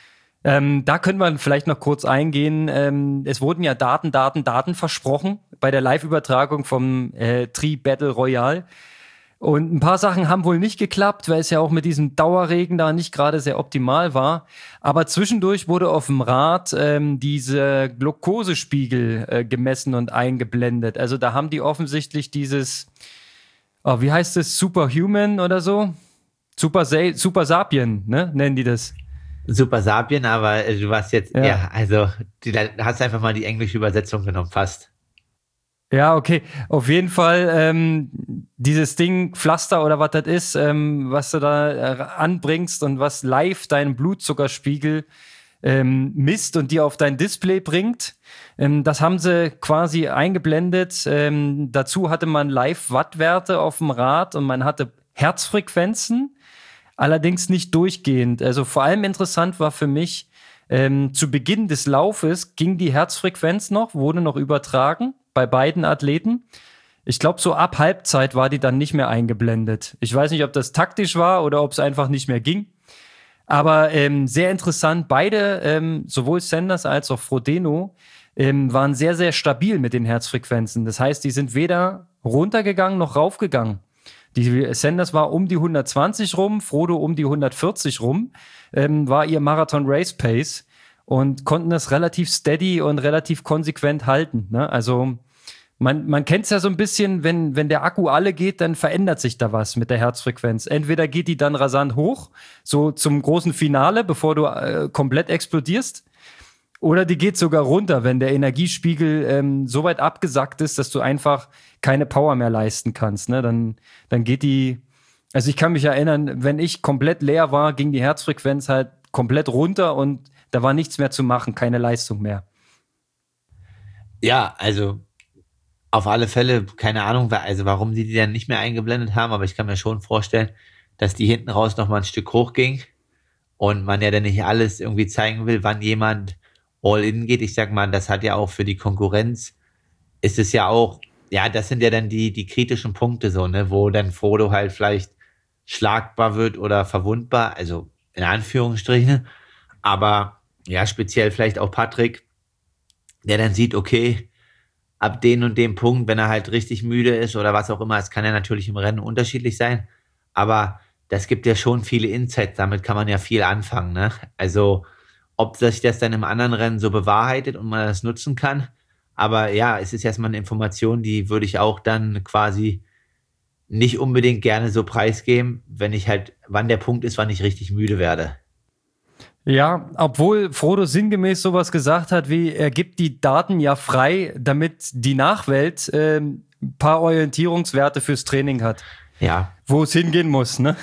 Da können wir vielleicht noch kurz eingehen. Es wurden ja Daten versprochen bei der Live-Übertragung vom Tri Battle Royale. Und ein paar Sachen haben wohl nicht geklappt, weil es ja auch mit diesem Dauerregen da nicht gerade sehr optimal war. Aber zwischendurch wurde auf dem Rad diese Glukosespiegel gemessen und eingeblendet. Also da haben die offensichtlich dieses, wie heißt es, Superhuman oder so? Super Sapien, ne? Nennen die das. Super Sapien, aber du warst jetzt, also da hast einfach mal die englische Übersetzung genommen, fast. Ja, okay. Auf jeden Fall dieses Ding, Pflaster oder was das ist, was du da anbringst und was live deinen Blutzuckerspiegel misst und dir auf dein Display bringt. Das haben sie quasi eingeblendet. Dazu hatte man Live-Wattwerte auf dem Rad und man hatte Herzfrequenzen, allerdings nicht durchgehend. Also vor allem interessant war für mich, zu Beginn des Laufes ging die Herzfrequenz noch, wurde noch übertragen bei beiden Athleten. Ich glaube, so ab Halbzeit war die dann nicht mehr eingeblendet. Ich weiß nicht, ob das taktisch war oder ob es einfach nicht mehr ging. Aber sehr interessant, beide, sowohl Sanders als auch Frodeno, waren sehr, sehr stabil mit den Herzfrequenzen. Das heißt, die sind weder runtergegangen noch raufgegangen. Die Sanders war um die 120 rum, Frodo um die 140 rum, war ihr Marathon-Race-Pace und konnten das relativ steady und relativ konsequent halten. Ne? Also man kennt es ja so ein bisschen, wenn der Akku alle geht, dann verändert sich da was mit der Herzfrequenz. Entweder geht die dann rasant hoch, so zum großen Finale, bevor du komplett explodierst, oder die geht sogar runter, wenn der Energiespiegel so weit abgesackt ist, dass du einfach keine Power mehr leisten kannst. Ne? Dann geht die, also ich kann mich erinnern, wenn ich komplett leer war, ging die Herzfrequenz halt komplett runter und da war nichts mehr zu machen, keine Leistung mehr. Ja, also auf alle Fälle, keine Ahnung, also warum die dann nicht mehr eingeblendet haben, aber ich kann mir schon vorstellen, dass die hinten raus noch mal ein Stück hoch ging und man ja dann nicht alles irgendwie zeigen will, wann jemand all in geht. Ich sag mal, das hat ja auch für die Konkurrenz, ist es ja auch, ja, das sind ja dann die kritischen Punkte so, ne, wo dann Frodo halt vielleicht schlagbar wird oder verwundbar, also in Anführungsstrichen, aber ja, speziell vielleicht auch Patrick, der dann sieht, okay, ab den und dem Punkt, wenn er halt richtig müde ist oder was auch immer, es kann ja natürlich im Rennen unterschiedlich sein, aber das gibt ja schon viele Insights, damit kann man ja viel anfangen, ne? Also, ob sich das dann im anderen Rennen so bewahrheitet und man das nutzen kann, aber ja, es ist erstmal eine Information, die würde ich auch dann quasi nicht unbedingt gerne so preisgeben, wenn ich halt, wann der Punkt ist, wann ich richtig müde werde. Ja, obwohl Frodo sinngemäß sowas gesagt hat, wie er gibt die Daten ja frei, damit die Nachwelt ein paar Orientierungswerte fürs Training hat. Ja. Wo es hingehen muss, ne?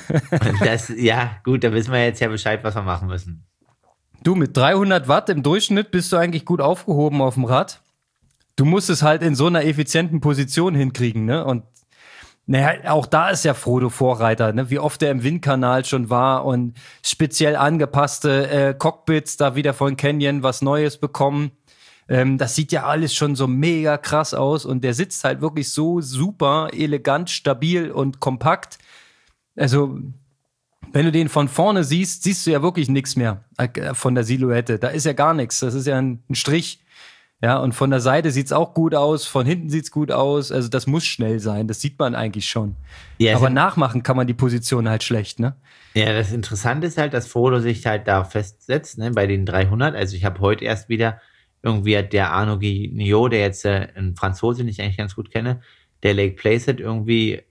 Ja, gut, da wissen wir jetzt ja Bescheid, was wir machen müssen. Du, mit 300 Watt im Durchschnitt bist du eigentlich gut aufgehoben auf dem Rad. Du musst es halt in so einer effizienten Position hinkriegen, ne? Und naja, auch da ist ja Frodo Vorreiter, ne? Wie oft er im Windkanal schon war und speziell angepasste Cockpits da wieder von Canyon was Neues bekommen. Das sieht ja alles schon so mega krass aus und der sitzt halt wirklich so super elegant, stabil und kompakt. Also, wenn du den von vorne siehst, siehst du ja wirklich nichts mehr von der Silhouette. Da ist ja gar nichts. Das ist ja ein Strich. Ja, und von der Seite sieht's auch gut aus, von hinten sieht's gut aus. Also das muss schnell sein, das sieht man eigentlich schon. Ja, aber nachmachen kann man die Position halt schlecht, ne? Ja, das Interessante ist halt, dass Frodo sich halt da festsetzt, ne, bei den 300. Also ich habe heute erst wieder irgendwie der Arnaud Guignot, der jetzt ein Franzose, den ich eigentlich ganz gut kenne, der Lake Placid irgendwie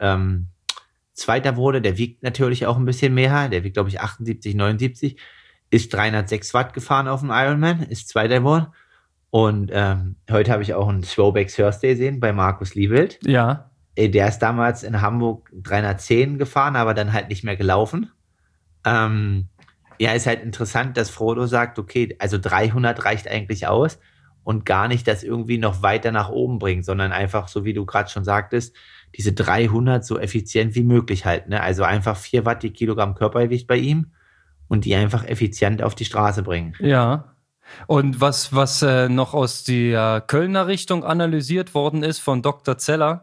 Zweiter wurde. Der wiegt natürlich auch ein bisschen mehr. Der wiegt, glaube ich, 78, 79. Ist 306 Watt gefahren auf dem Ironman, ist Zweiter geworden. Und heute habe ich auch einen Throwback Thursday gesehen bei Markus Liebelt. Ja. Der ist damals in Hamburg 310 gefahren, aber dann halt nicht mehr gelaufen. Ja, ist halt interessant, dass Frodo sagt, okay, also 300 reicht eigentlich aus und gar nicht das irgendwie noch weiter nach oben bringen, sondern einfach, so wie du gerade schon sagtest, diese 300 so effizient wie möglich halten. Ne? Also einfach 4 Watt die Kilogramm Körpergewicht bei ihm und die einfach effizient auf die Straße bringen. Ja. Und was noch aus der Kölner Richtung analysiert worden ist von Dr. Zeller,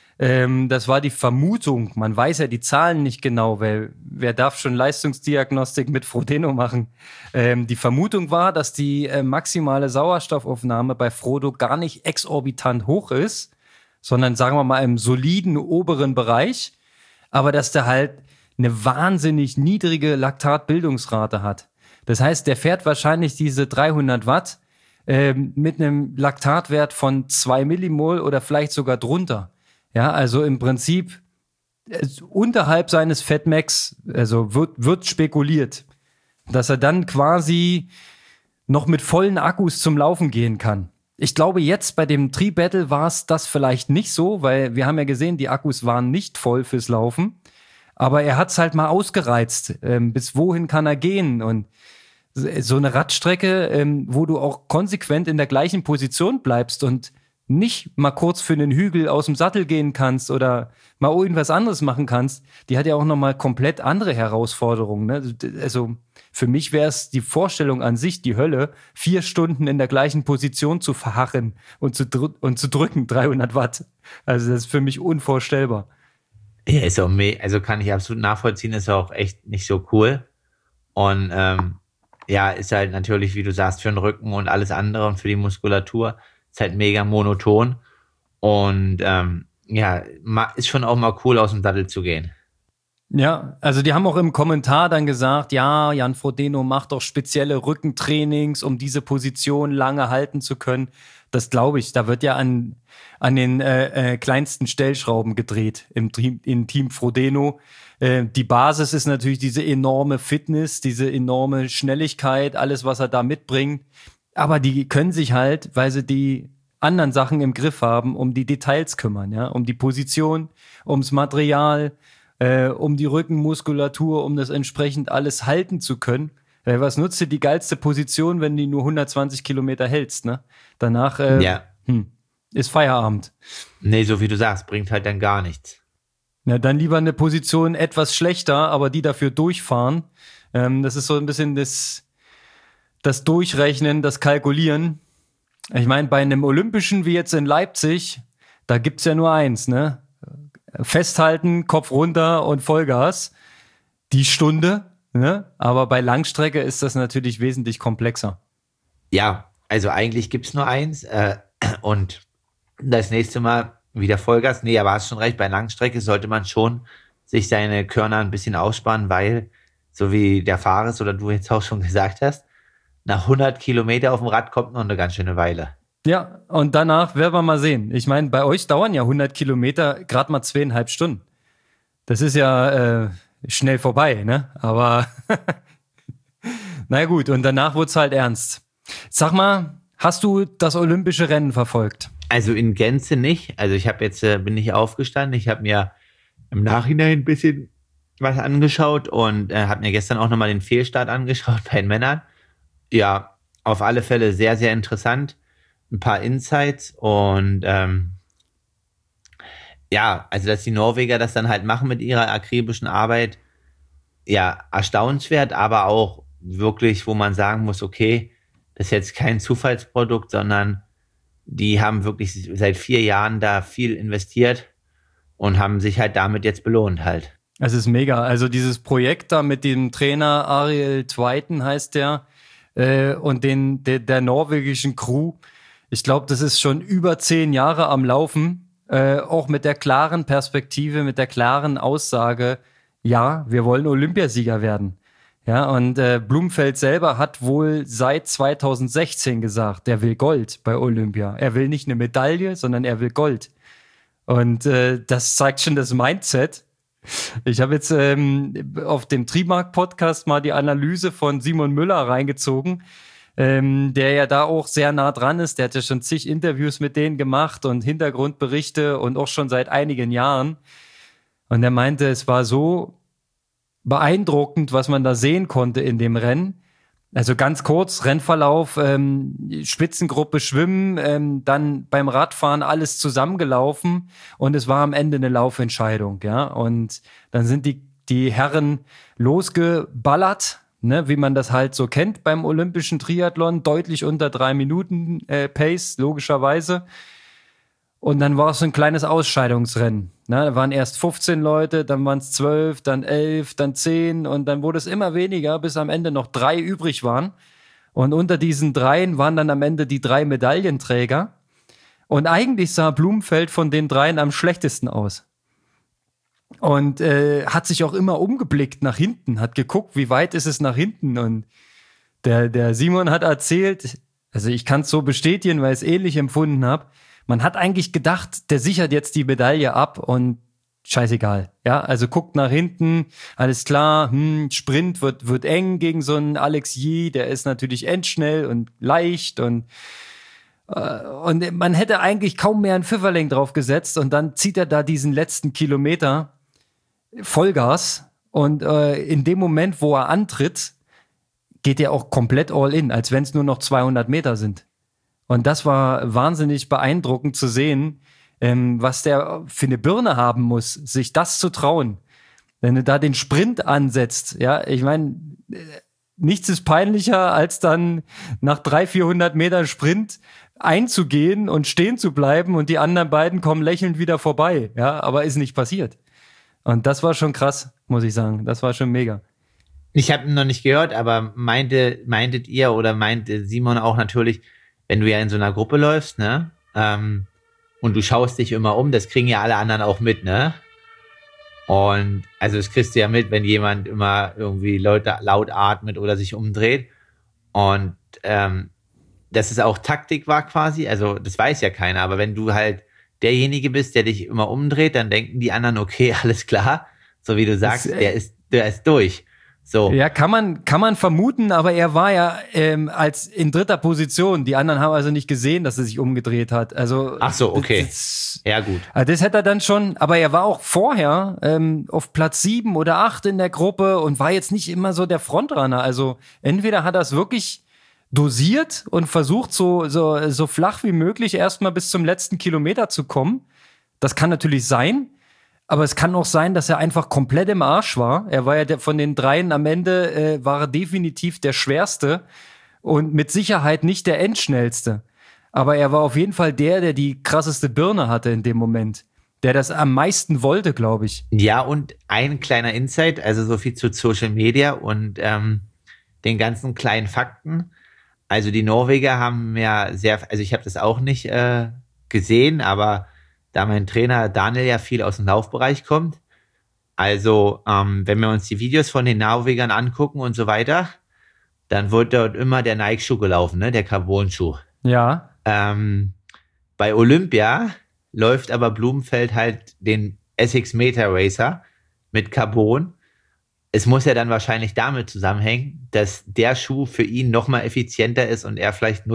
das war die Vermutung, man weiß ja die Zahlen nicht genau, weil wer darf schon Leistungsdiagnostik mit Frodeno machen? Die Vermutung war, dass die maximale Sauerstoffaufnahme bei Frodo gar nicht exorbitant hoch ist, sondern sagen wir mal im soliden oberen Bereich, aber dass der halt eine wahnsinnig niedrige Laktatbildungsrate hat. Das heißt, der fährt wahrscheinlich diese 300 Watt mit einem Laktatwert von 2 Millimol oder vielleicht sogar drunter. Ja, also im Prinzip unterhalb seines Fatmax, also wird spekuliert, dass er dann quasi noch mit vollen Akkus zum Laufen gehen kann. Ich glaube, jetzt bei dem Tri-Battle war es das vielleicht nicht so, weil wir haben ja gesehen, die Akkus waren nicht voll fürs Laufen. Aber er hat es halt mal ausgereizt. Bis wohin kann er gehen? Und so eine Radstrecke, wo du auch konsequent in der gleichen Position bleibst und nicht mal kurz für einen Hügel aus dem Sattel gehen kannst oder mal irgendwas anderes machen kannst, die hat ja auch nochmal komplett andere Herausforderungen. Ne? Also für mich wäre es die Vorstellung an sich, die Hölle, 4 Stunden in der gleichen Position zu verharren und zu drücken, 300 Watt. Also das ist für mich unvorstellbar. Ja, ist auch also kann ich absolut nachvollziehen, ist auch echt nicht so cool. Und ja, ist halt natürlich, wie du sagst, für den Rücken und alles andere und für die Muskulatur ist halt mega monoton. Und ja, ist schon auch mal cool, aus dem Sattel zu gehen. Ja, also die haben auch im Kommentar dann gesagt, ja, Jan Frodeno macht doch spezielle Rückentrainings, um diese Position lange halten zu können. Das glaube ich, da wird ja an den kleinsten Stellschrauben gedreht im Team Frodeno. Die Basis ist natürlich diese enorme Fitness, diese enorme Schnelligkeit, alles, was er da mitbringt. Aber die können sich halt, weil sie die anderen Sachen im Griff haben, um die Details kümmern, ja, um die Position, ums Material, um die Rückenmuskulatur, um das entsprechend alles halten zu können. Was nutzt dir die geilste Position, wenn du nur 120 Kilometer hältst, ne? Danach ist Feierabend. Nee, so wie du sagst, bringt halt dann gar nichts. Ja, dann lieber eine Position etwas schlechter, aber die dafür durchfahren. Das ist so ein bisschen das Durchrechnen, das Kalkulieren. Ich meine, bei einem Olympischen wie jetzt in Leipzig, da gibt's ja nur eins, ne? Festhalten, Kopf runter und Vollgas. Die Stunde, ne? Aber bei Langstrecke ist das natürlich wesentlich komplexer. Ja, also eigentlich gibt's nur eins und das nächste Mal wieder Vollgas. Nee, aber hast schon recht, bei Langstrecke sollte man schon sich seine Körner ein bisschen aussparen, weil, so wie der Fares oder du jetzt auch schon gesagt hast, nach 100 Kilometer auf dem Rad kommt noch eine ganz schöne Weile. Ja, und danach werden wir mal sehen. Ich meine, bei euch dauern ja 100 Kilometer gerade mal 2,5 Stunden. Das ist ja schnell vorbei, ne? Aber na gut, und danach wird's halt ernst. Sag mal, hast du das olympische Rennen verfolgt? Also in Gänze nicht. Also ich habe jetzt, bin nicht aufgestanden. Ich habe mir im Nachhinein ein bisschen was angeschaut und habe mir gestern auch nochmal den Fehlstart angeschaut bei den Männern. Ja, auf alle Fälle sehr, sehr interessant. Ein paar Insights und ja, also dass die Norweger das dann halt machen mit ihrer akribischen Arbeit, ja, erstaunenswert, aber auch wirklich, wo man sagen muss, okay, das ist jetzt kein Zufallsprodukt, sondern die haben wirklich seit 4 Jahren da viel investiert und haben sich halt damit jetzt belohnt halt. Es ist mega. Also dieses Projekt da mit dem Trainer Ariel Tveiten heißt der und der norwegischen Crew. Ich glaube, das ist schon über 10 Jahre am Laufen, auch mit der klaren Perspektive, mit der klaren Aussage, ja, wir wollen Olympiasieger werden. Ja, und Blumfeld selber hat wohl seit 2016 gesagt, der will Gold bei Olympia. Er will nicht eine Medaille, sondern er will Gold. Und das zeigt schon das Mindset. Ich habe jetzt auf dem Trimark-Podcast mal die Analyse von Simon Müller reingezogen, der ja da auch sehr nah dran ist. Der hat ja schon zig Interviews mit denen gemacht und Hintergrundberichte und auch schon seit einigen Jahren. Und er meinte, es war so beeindruckend, was man da sehen konnte in dem Rennen. Also ganz kurz, Rennverlauf, Spitzengruppe Schwimmen, dann beim Radfahren alles zusammengelaufen und es war am Ende eine Laufentscheidung, ja. Und dann sind die Herren losgeballert, ne, wie man das halt so kennt beim olympischen Triathlon, deutlich unter 3 Minuten Pace, logischerweise. Und dann war es so ein kleines Ausscheidungsrennen. Ne? Da waren erst 15 Leute, dann waren es 12, dann 11, dann 10 und dann wurde es immer weniger, bis am Ende noch 3 übrig waren. Und unter diesen 3 waren dann am Ende die 3 Medaillenträger. Und eigentlich sah Blumfeld von den 3 am schlechtesten aus. Und hat sich auch immer umgeblickt nach hinten, hat geguckt, wie weit ist es nach hinten. Und der Simon hat erzählt, also ich kann es so bestätigen, weil ich es ähnlich empfunden habe, man hat eigentlich gedacht, der sichert jetzt die Medaille ab und scheißegal. Ja, also guckt nach hinten, alles klar, Sprint wird eng gegen so einen Alex Yee, der ist natürlich endschnell und leicht und man hätte eigentlich kaum mehr einen Pfifferling drauf gesetzt und dann zieht er da diesen letzten Kilometer Vollgas und in dem Moment, wo er antritt, geht er auch komplett all in, als wenn es nur noch 200 Meter sind. Und das war wahnsinnig beeindruckend zu sehen, was der für eine Birne haben muss, sich das zu trauen. Wenn du da den Sprint ansetzt, ja, ich meine, nichts ist peinlicher, als dann nach 300-400 Metern Sprint einzugehen und stehen zu bleiben und die anderen beiden kommen lächelnd wieder vorbei, ja, aber ist nicht passiert. Und das war schon krass, muss ich sagen. Das war schon mega. Ich habe ihn noch nicht gehört, aber meintet ihr oder meinte Simon auch natürlich, wenn du ja in so einer Gruppe läufst, ne, und du schaust dich immer um, das kriegen ja alle anderen auch mit, ne? Und also das kriegst du ja mit, wenn jemand immer irgendwie laut atmet oder sich umdreht. Und dass es auch Taktik war quasi, also das weiß ja keiner, aber wenn du halt derjenige bist, der dich immer umdreht, dann denken die anderen, okay, alles klar, so wie du sagst, der ist durch. So. Ja, kann man vermuten, aber er war ja als in 3. Position. Die anderen haben also nicht gesehen, dass er sich umgedreht hat. Also ach so, okay. Ja, gut. Also das hätte er dann schon, aber er war auch vorher auf Platz 7 oder 8 in der Gruppe und war jetzt nicht immer so der Frontrunner. Also entweder hat er es wirklich dosiert und versucht, so flach wie möglich erstmal bis zum letzten Kilometer zu kommen. Das kann natürlich sein. Aber es kann auch sein, dass er einfach komplett im Arsch war. Er war ja von den 3 am Ende, war er definitiv der Schwerste. und mit Sicherheit nicht der Endschnellste. Aber er war auf jeden Fall der die krasseste Birne hatte in dem Moment. Der das am meisten wollte, glaube ich. Ja, und ein kleiner Insight, also so viel zu Social Media und den ganzen kleinen Fakten. Also die Norweger haben ja also ich habe das auch nicht gesehen, aber da mein Trainer Daniel ja viel aus dem Laufbereich kommt, also wenn wir uns die Videos von den Norwegern angucken und so weiter, dann wird dort immer der Nike-Schuh gelaufen, ne, der Carbon-Schuh. Ja. Bei Olympia läuft aber Blumenfeld halt den Essex Meta Racer mit Carbon. Es muss ja dann wahrscheinlich damit zusammenhängen, dass der Schuh für ihn nochmal effizienter ist und er vielleicht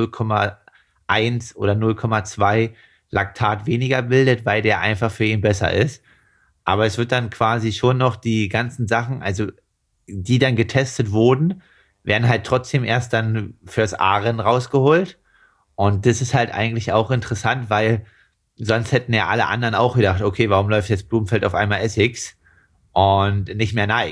0,1 oder 0,2 Laktat weniger bildet, weil der einfach für ihn besser ist. Aber es wird dann quasi schon noch die ganzen Sachen, also die dann getestet wurden, werden halt trotzdem erst dann fürs A-Rennen rausgeholt. Und das ist halt eigentlich auch interessant, weil sonst hätten ja alle anderen auch gedacht, okay, warum läuft jetzt Blumenfeld auf einmal Essex und nicht mehr Nike?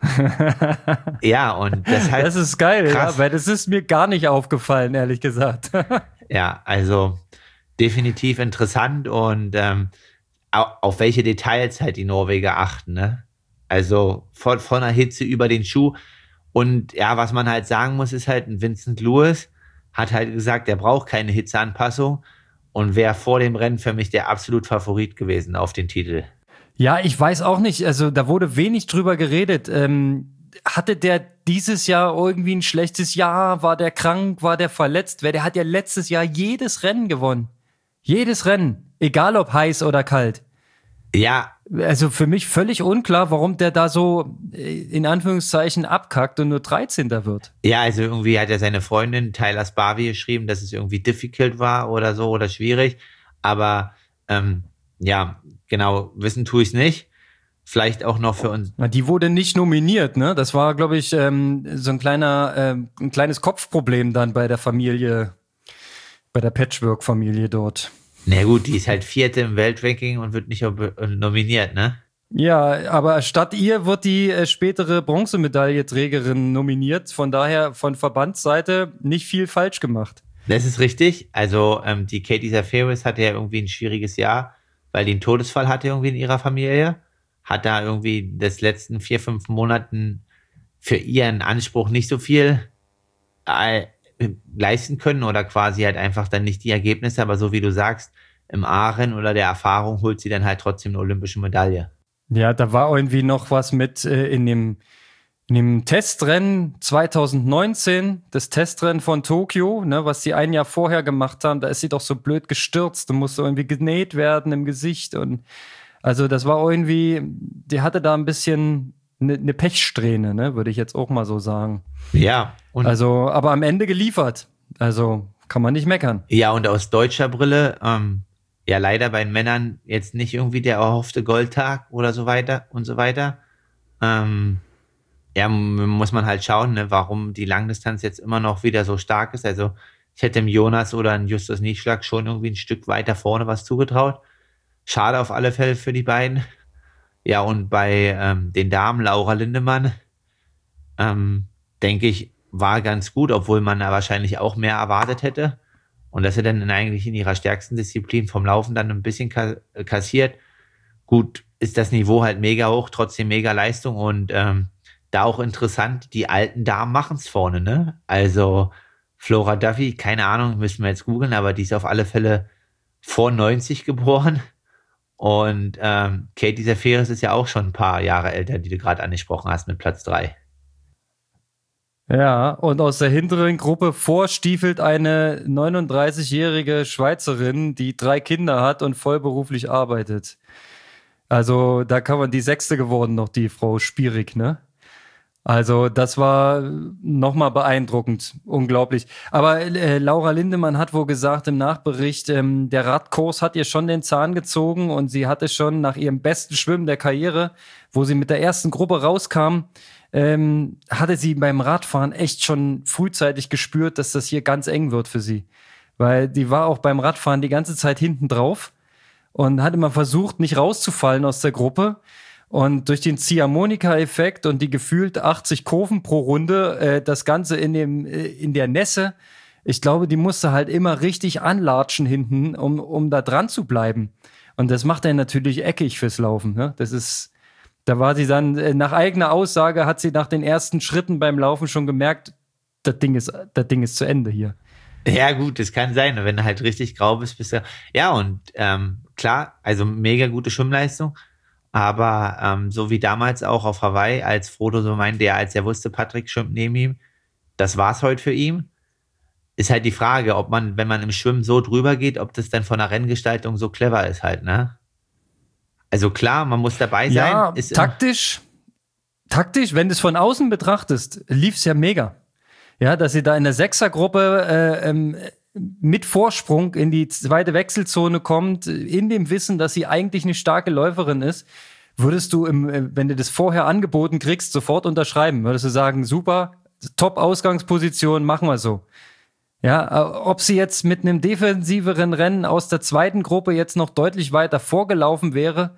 Ja, und deshalb. Das ist geil, krass. ja, weil das ist mir gar nicht aufgefallen, ehrlich gesagt. Ja, also definitiv interessant und auf welche Details halt die Norweger achten, ne? Also von der Hitze über den Schuh. Und ja, was man halt sagen muss, ist halt, ein Vincent Lewis hat halt gesagt, er braucht keine Hitzeanpassung und wäre vor dem Rennen für mich der absolut Favorit gewesen auf den Titel. Ja, ich weiß auch nicht, also da wurde wenig drüber geredet. Hatte der dieses Jahr irgendwie ein schlechtes Jahr? War der krank? War der verletzt? Der hat ja letztes Jahr jedes Rennen gewonnen. Jedes Rennen. Egal ob heiß oder kalt. Ja. Also für mich völlig unklar, warum der da so in Anführungszeichen abkackt und nur 13. wird. Ja, also irgendwie hat ja seine Freundin Tyler Sparvey geschrieben, dass es irgendwie difficult war oder so oder schwierig. Aber ja, genau, wissen tue ich es nicht. Vielleicht auch noch für uns. Die wurde nicht nominiert, ne? Das war, glaube ich, so ein kleines Kopfproblem dann bei der Familie, bei der Patchwork-Familie dort. Na gut, die ist halt Vierte im Weltranking und wird nicht nominiert, ne? Ja, aber statt ihr wird die spätere Bronzemedaillenträgerin nominiert. Von daher von Verbandsseite nicht viel falsch gemacht. Das ist richtig. Also die Katie Zaferis hatte ja irgendwie ein schwieriges Jahr, weil die einen Todesfall hatte irgendwie in ihrer Familie. Hat da irgendwie das letzten 4-5 Monaten für ihren Anspruch nicht so viel leisten können oder quasi halt einfach dann nicht die Ergebnisse, aber so wie du sagst, im A-Rennen oder der Erfahrung holt sie dann halt trotzdem eine olympische Medaille. Ja, da war irgendwie noch was mit in dem Testrennen 2019, das Testrennen von Tokio, ne, was sie ein Jahr vorher gemacht haben, da ist sie doch so blöd gestürzt und musste irgendwie genäht werden im Gesicht und also das war irgendwie, die hatte da ein bisschen eine Pechsträhne, ne, würde ich jetzt auch mal so sagen. Ja. Und also, aber am Ende geliefert. Also kann man nicht meckern. Ja, und aus deutscher Brille, ja leider bei den Männern jetzt nicht irgendwie der erhoffte Goldtag oder so weiter und so weiter. Ja, muss man halt schauen, ne, warum die Langdistanz jetzt immer noch wieder so stark ist. Also ich hätte dem Jonas oder dem Justus Nieschlag schon irgendwie ein Stück weiter vorne was zugetraut. Schade auf alle Fälle für die beiden. Ja, und bei den Damen, Laura Lindemann, denke ich, war ganz gut, obwohl man da wahrscheinlich auch mehr erwartet hätte. Und dass er dann eigentlich in ihrer stärksten Disziplin vom Laufen dann ein bisschen kassiert. Gut, ist das Niveau halt mega hoch, trotzdem mega Leistung und da auch interessant, die alten Damen machen es vorne, ne? Also Flora Duffy, keine Ahnung, müssen wir jetzt googeln, aber die ist auf alle Fälle vor 90 geboren. Und Katie Zaferis ist ja auch schon ein paar Jahre älter, die du gerade angesprochen hast, mit Platz 3. Ja, und aus der hinteren Gruppe vorstiefelt eine 39-jährige Schweizerin, die 3 Kinder hat und vollberuflich arbeitet. Also da kann man die 6. geworden noch, die Frau Spierig, ne? Also das war nochmal beeindruckend, unglaublich. Aber Laura Lindemann hat wohl gesagt im Nachbericht, der Radkurs hat ihr schon den Zahn gezogen und sie hatte schon nach ihrem besten Schwimmen der Karriere, wo sie mit der ersten Gruppe rauskam, hatte sie beim Radfahren echt schon frühzeitig gespürt, dass das hier ganz eng wird für sie. Weil die war auch beim Radfahren die ganze Zeit hinten drauf und hat immer versucht, nicht rauszufallen aus der Gruppe. Und durch den Ziehharmonika-Effekt und die gefühlt 80 Kurven pro Runde, das Ganze in der Nässe, ich glaube, die musste halt immer richtig anlatschen hinten, um da dran zu bleiben. Und das macht er natürlich eckig fürs Laufen. Ne? Da war sie dann, nach eigener Aussage, hat sie nach den ersten Schritten beim Laufen schon gemerkt, das Ding ist zu Ende hier. Ja, gut, das kann sein. Wenn du halt richtig grau bist du. Ja, und klar, also mega gute Schwimmleistung. Aber so wie damals auch auf Hawaii, als Frodo so meinte, als er wusste, Patrick schwimmt neben ihm, das war's heute für ihn. Ist halt die Frage, ob man, wenn man im Schwimmen so drüber geht, ob das dann von der Renngestaltung so clever ist halt, ne? Also klar, man muss dabei sein. Ja, taktisch, wenn du es von außen betrachtest, lief's ja mega. Ja, dass sie da in der Sechsergruppe mit Vorsprung in die zweite Wechselzone kommt, in dem Wissen, dass sie eigentlich eine starke Läuferin ist, würdest du, wenn du das vorher angeboten kriegst, sofort unterschreiben. Würdest du sagen, super, Top-Ausgangsposition, machen wir so. Ja, ob sie jetzt mit einem defensiveren Rennen aus der zweiten Gruppe jetzt noch deutlich weiter vorgelaufen wäre,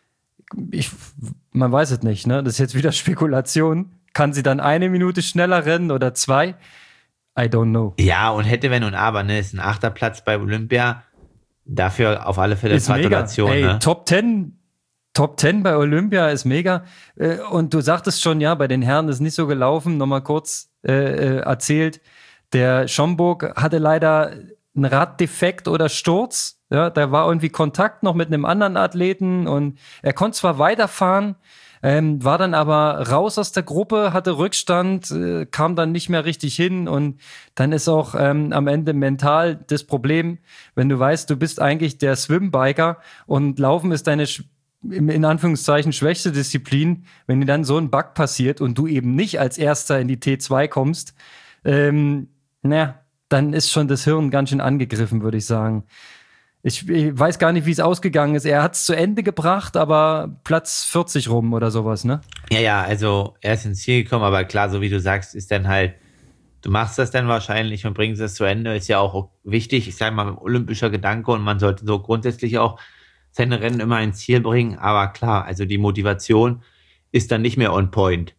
man weiß es nicht, ne? Das ist jetzt wieder Spekulation. Kann sie dann 1 Minute schneller rennen oder 2? I don't know. Ja, und hätte, wenn und aber, ne, ist ein 8. Platz bei Olympia. Dafür auf alle Fälle Gratulation. Ey, ne? Top 10 bei Olympia ist mega. Und du sagtest schon, ja, bei den Herren ist nicht so gelaufen. Nochmal kurz erzählt. Der Schomburg hatte leider einen Raddefekt oder Sturz. Ja, da war irgendwie Kontakt noch mit einem anderen Athleten und er konnte zwar weiterfahren, war dann aber raus aus der Gruppe, hatte Rückstand, kam dann nicht mehr richtig hin und dann ist auch am Ende mental das Problem, wenn du weißt, du bist eigentlich der Swimbiker und Laufen ist deine in Anführungszeichen schwächste Disziplin, wenn dir dann so ein Bug passiert und du eben nicht als Erster in die T2 kommst, dann ist schon das Hirn ganz schön angegriffen, würde ich sagen. Ich weiß gar nicht, wie es ausgegangen ist. Er hat es zu Ende gebracht, aber Platz 40 rum oder sowas, ne? Ja, also er ist ins Ziel gekommen, aber klar, so wie du sagst, ist dann halt, du machst das dann wahrscheinlich und bringst es zu Ende, ist ja auch wichtig, ich sage mal, olympischer Gedanke und man sollte so grundsätzlich auch seine Rennen immer ins Ziel bringen, aber klar, also die Motivation ist dann nicht mehr on point.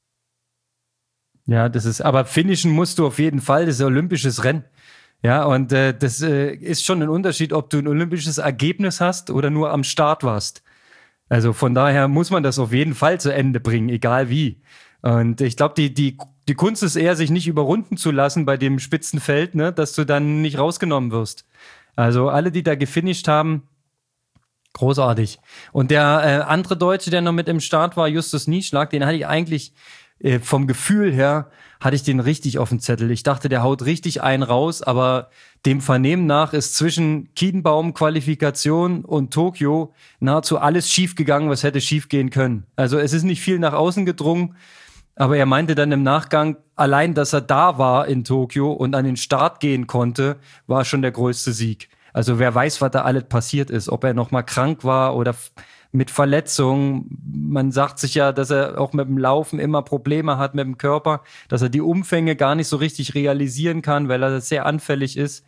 Ja, aber finishen musst du auf jeden Fall, das ist ein olympisches Rennen. Ja, und das ist schon ein Unterschied, ob du ein olympisches Ergebnis hast oder nur am Start warst. Also von daher muss man das auf jeden Fall zu Ende bringen, egal wie. Und ich glaube, die Kunst ist eher, sich nicht überrunden zu lassen bei dem Spitzenfeld, ne, dass du dann nicht rausgenommen wirst. Also alle, die da gefinisht haben, großartig. Und der andere Deutsche, der noch mit im Start war, Justus Nieschlag, den hatte ich eigentlich vom Gefühl her, hatte ich den richtig auf dem Zettel. Ich dachte, der haut richtig einen raus, aber dem Vernehmen nach ist zwischen Kiedenbaum-Qualifikation und Tokio nahezu alles schiefgegangen, was hätte schiefgehen können. Also es ist nicht viel nach außen gedrungen, aber er meinte dann im Nachgang, allein, dass er da war in Tokio und an den Start gehen konnte, war schon der größte Sieg. Also wer weiß, was da alles passiert ist, ob er noch mal krank war oder mit Verletzungen. Man sagt sich ja, dass er auch mit dem Laufen immer Probleme hat mit dem Körper, dass er die Umfänge gar nicht so richtig realisieren kann, weil er sehr anfällig ist.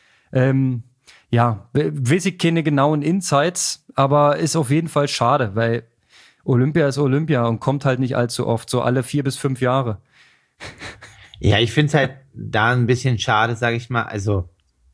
Weiß ich keine genauen Insights, aber ist auf jeden Fall schade, weil Olympia ist Olympia und kommt halt nicht allzu oft, so alle 4 bis 5 Jahre. Ja, ich finde es halt da ein bisschen schade, sage ich mal. Also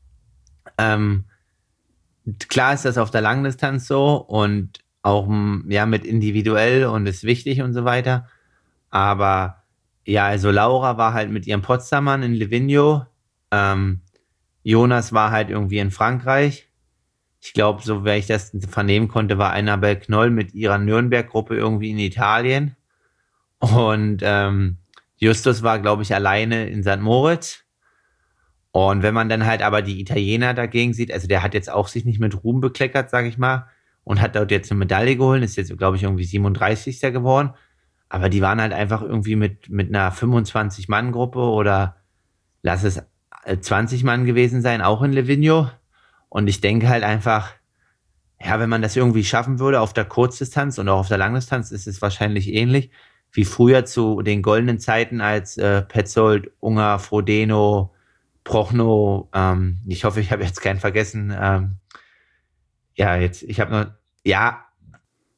klar ist das auf der Langdistanz so und auch ja mit individuell und ist wichtig und so weiter. Aber ja, also Laura war halt mit ihrem Potsdamern in Livigno. Jonas war halt irgendwie in Frankreich. Ich glaube, so wer ich das vernehmen konnte, war Annabel Knoll mit ihrer Nürnberg-Gruppe irgendwie in Italien. Und Justus war, glaube ich, alleine in St. Moritz. Und wenn man dann halt aber die Italiener dagegen sieht, also der hat jetzt auch sich nicht mit Ruhm bekleckert, sag ich mal, und hat dort jetzt eine Medaille geholt, ist jetzt, glaube ich, irgendwie 37. geworden. Aber die waren halt einfach irgendwie mit einer 25-Mann-Gruppe oder lass es 20 Mann gewesen sein, auch in Livigno. Und ich denke halt einfach, ja, wenn man das irgendwie schaffen würde auf der Kurzdistanz und auch auf der Langdistanz, ist es wahrscheinlich ähnlich wie früher zu den goldenen Zeiten, als Petzold, Unger, Frodeno, Prochnow, ich hoffe, ich habe jetzt keinen vergessen,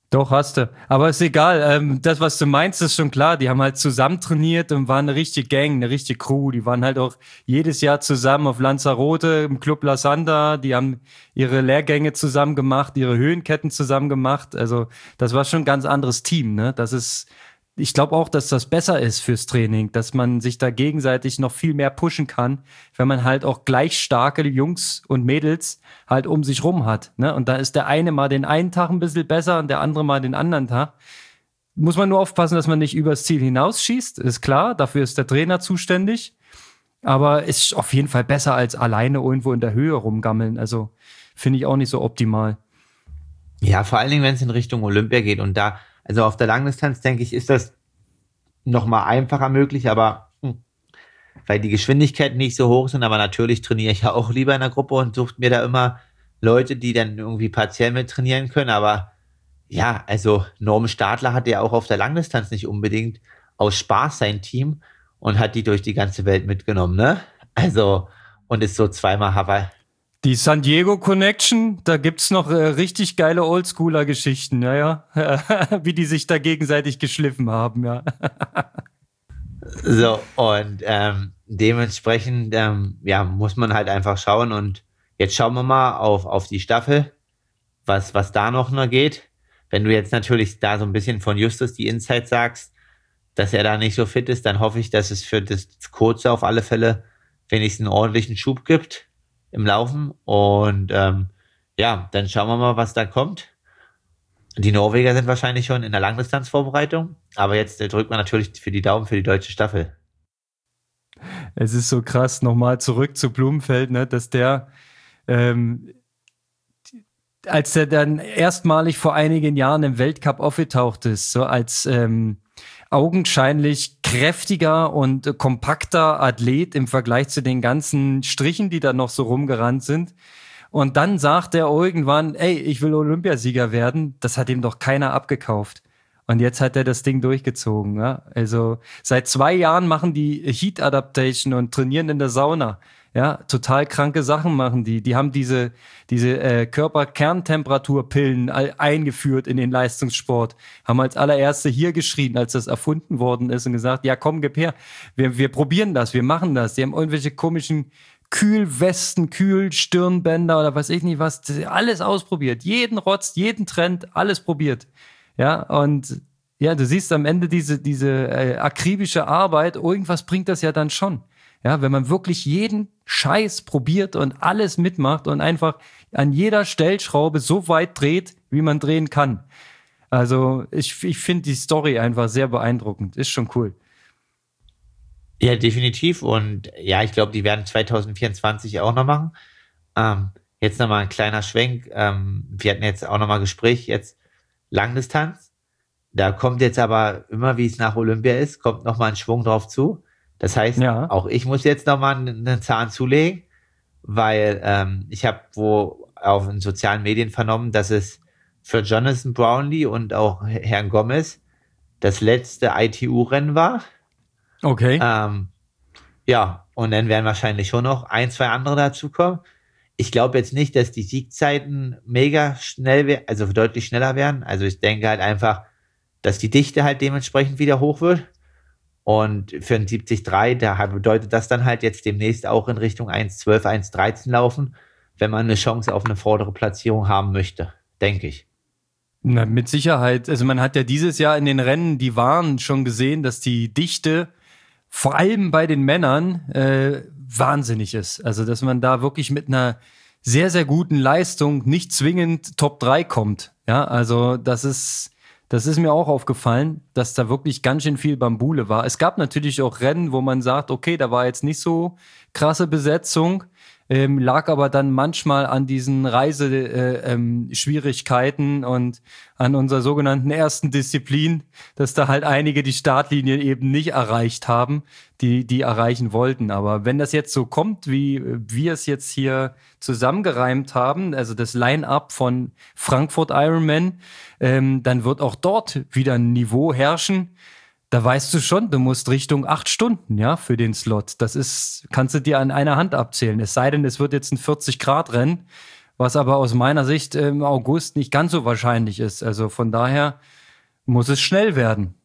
Doch, hast du. Aber ist egal. Das, was du meinst, ist schon klar. Die haben halt zusammen trainiert und waren eine richtige Gang, eine richtige Crew. Die waren halt auch jedes Jahr zusammen auf Lanzarote im Club La Santa. Die haben ihre Lehrgänge zusammen gemacht, ihre Höhenketten zusammen gemacht. Also das war schon ein ganz anderes Team, ne? Ich glaube auch, dass das besser ist fürs Training, dass man sich da gegenseitig noch viel mehr pushen kann, wenn man halt auch gleich starke Jungs und Mädels halt um sich rum hat. Ne? Und da ist der eine mal den einen Tag ein bisschen besser und der andere mal den anderen Tag. Muss man nur aufpassen, dass man nicht übers Ziel hinausschießt, ist klar, dafür ist der Trainer zuständig. Aber ist auf jeden Fall besser als alleine irgendwo in der Höhe rumgammeln. Also finde ich auch nicht so optimal. Ja, vor allen Dingen, wenn es in Richtung Olympia geht und da, also auf der Langdistanz, denke ich, ist das noch mal einfacher möglich, aber weil die Geschwindigkeiten nicht so hoch sind, aber natürlich trainiere ich ja auch lieber in der Gruppe und suche mir da immer Leute, die dann irgendwie partiell mit trainieren können, aber ja, also Norm Stadler hat ja auch auf der Langdistanz nicht unbedingt aus Spaß sein Team und hat die durch die ganze Welt mitgenommen, ne? Also, und ist so zweimal Hawaii. Die San Diego Connection, da gibt's noch richtig geile Oldschooler-Geschichten, ja. Wie die sich da gegenseitig geschliffen haben, ja. So, und dementsprechend, ja, muss man halt einfach schauen und jetzt schauen wir mal auf die Staffel, was da noch geht. Wenn du jetzt natürlich da so ein bisschen von Justus die Insight sagst, dass er da nicht so fit ist, dann hoffe ich, dass es für das Kurze auf alle Fälle wenigstens einen ordentlichen Schub gibt im Laufen und ja, dann schauen wir mal, was da kommt. Die Norweger sind wahrscheinlich schon in der Langdistanzvorbereitung, aber jetzt drückt man natürlich für die Daumen für die deutsche Staffel. Es ist so krass, nochmal zurück zu Blumenfeld, ne, dass der, als er dann erstmalig vor einigen Jahren im Weltcup aufgetaucht ist, so als augenscheinlich kräftiger und kompakter Athlet im Vergleich zu den ganzen Strichen, die da noch so rumgerannt sind. Und dann sagt er irgendwann, ey, ich will Olympiasieger werden. Das hat ihm doch keiner abgekauft. Und jetzt hat er das Ding durchgezogen. Ja? Also seit 2 Jahren machen die Heat Adaptation und trainieren in der Sauna. Ja, total kranke Sachen machen die. Die haben diese Körperkerntemperaturpillen eingeführt in den Leistungssport. Haben als allererste hier geschrien, als das erfunden worden ist und gesagt, ja komm, gib her. Wir probieren das, wir machen das. Die haben irgendwelche komischen Kühlwesten, Kühlstirnbänder oder weiß ich nicht was. Alles ausprobiert. Jeden Rotz, jeden Trend, alles probiert. Ja, und ja, du siehst am Ende diese akribische Arbeit, irgendwas bringt das ja dann schon. Ja, wenn man wirklich jeden Scheiß probiert und alles mitmacht und einfach an jeder Stellschraube so weit dreht, wie man drehen kann. Also ich finde die Story einfach sehr beeindruckend. Ist schon cool. Ja, definitiv. Und ja, ich glaube, die werden 2024 auch noch machen. Jetzt nochmal ein kleiner Schwenk. Wir hatten jetzt auch nochmal Gespräch, jetzt Langdistanz. Da kommt jetzt aber immer, wie es nach Olympia ist, kommt nochmal ein Schwung drauf zu. Das heißt, ja, auch ich muss jetzt nochmal einen Zahn zulegen, weil ich habe wo auf den sozialen Medien vernommen, dass es für Jonathan Brownlee und auch Herrn Gomez das letzte ITU-Rennen war. Okay. Ja, und dann werden wahrscheinlich schon noch 1, 2 andere dazukommen. Ich glaube jetzt nicht, dass die Siegzeiten mega schnell also deutlich schneller werden. Also ich denke halt einfach, dass die Dichte halt dementsprechend wieder hoch wird. Und für ein 73, da bedeutet das dann halt jetzt demnächst auch in Richtung 1,12, 1,13 laufen, wenn man eine Chance auf eine vordere Platzierung haben möchte, denke ich. Na, mit Sicherheit. Also man hat ja dieses Jahr in den Rennen, die waren schon gesehen, dass die Dichte vor allem bei den Männern wahnsinnig ist. Also dass man da wirklich mit einer sehr, sehr guten Leistung nicht zwingend Top 3 kommt. Ja, also das ist mir auch aufgefallen, dass da wirklich ganz schön viel Bambule war. Es gab natürlich auch Rennen, wo man sagt, okay, da war jetzt nicht so krasse Besetzung, lag aber dann manchmal an diesen Reiseschwierigkeiten und an unserer sogenannten ersten Disziplin, dass da halt einige die Startlinie eben nicht erreicht haben, die erreichen wollten. Aber wenn das jetzt so kommt, wie wir es jetzt hier zusammengereimt haben, also das Line-Up von Frankfurt Ironman, dann wird auch dort wieder ein Niveau herrschen. Da weißt du schon, du musst Richtung 8 Stunden, ja, für den Slot. Das kannst du dir an einer Hand abzählen. Es sei denn, es wird jetzt ein 40-Grad-Rennen, was aber aus meiner Sicht im August nicht ganz so wahrscheinlich ist. Also von daher muss es schnell werden.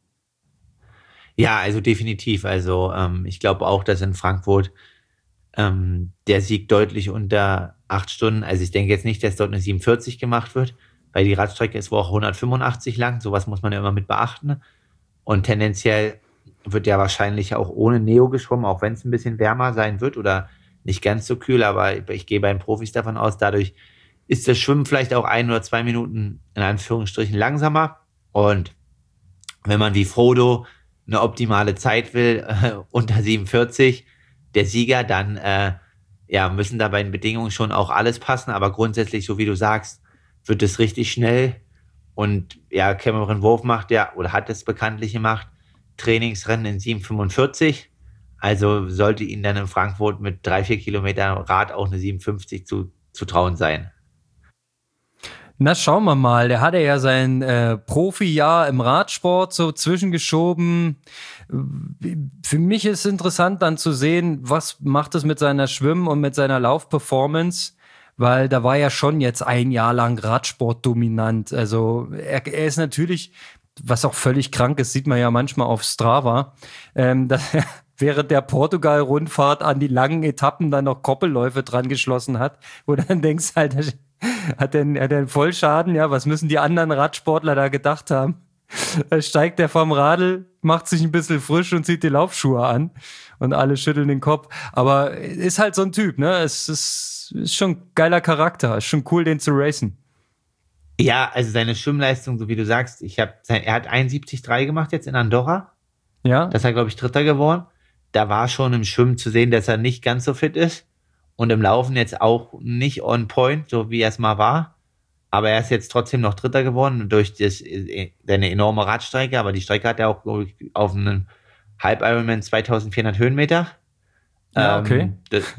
Ja, also definitiv. Also ich glaube auch, dass in Frankfurt der Sieg deutlich unter 8 Stunden, also ich denke jetzt nicht, dass dort eine 47 gemacht wird, weil die Radstrecke ist wohl auch 185 lang, sowas muss man ja immer mit beachten. Und tendenziell wird ja wahrscheinlich auch ohne Neo geschwommen, auch wenn es ein bisschen wärmer sein wird oder nicht ganz so kühl, aber ich gehe bei den Profis davon aus, dadurch ist das Schwimmen vielleicht auch 1 oder 2 Minuten in Anführungsstrichen langsamer. Und wenn man wie Frodo eine optimale Zeit will, unter 47, der Sieger, dann müssen da bei den Bedingungen schon auch alles passen, aber grundsätzlich, so wie du sagst, wird es richtig schnell. Und ja, Cameron Wolf macht ja, oder hat es bekanntlich gemacht, Trainingsrennen in 7,45. Also sollte ihn dann in Frankfurt mit 3-4 Kilometern Rad auch eine 57 zu trauen sein. Na, schauen wir mal. Der hatte ja sein Profi-Jahr im Radsport so zwischengeschoben. Für mich ist interessant dann zu sehen, was macht es mit seiner Schwimm- und mit seiner Laufperformance, weil da war ja schon jetzt ein Jahr lang Radsport dominant. Also er ist natürlich, was auch völlig krank ist, sieht man ja manchmal auf Strava, dass er während der Portugal-Rundfahrt an die langen Etappen dann noch Koppelläufe dran geschlossen hat, wo du dann denkst halt, hat er einen Vollschaden, ja, was müssen die anderen Radsportler da gedacht haben? Da steigt er vom Radl, macht sich ein bisschen frisch und zieht die Laufschuhe an und alle schütteln den Kopf. Aber ist halt so ein Typ, ne? Es ist schon ein geiler Charakter, ist schon cool, den zu racen. Ja, also seine Schwimmleistung, so wie du sagst, er hat 71,3 gemacht jetzt in Andorra. Ja. Das ist er, glaube ich, Dritter geworden. Da war schon im Schwimmen zu sehen, dass er nicht ganz so fit ist. Und im Laufen jetzt auch nicht on point, so wie er es mal war. Aber er ist jetzt trotzdem noch Dritter geworden durch seine enorme Radstrecke. Aber die Strecke hat er auch, glaube ich, auf einem Halb-Ironman 2400 Höhenmeter. Ja, okay.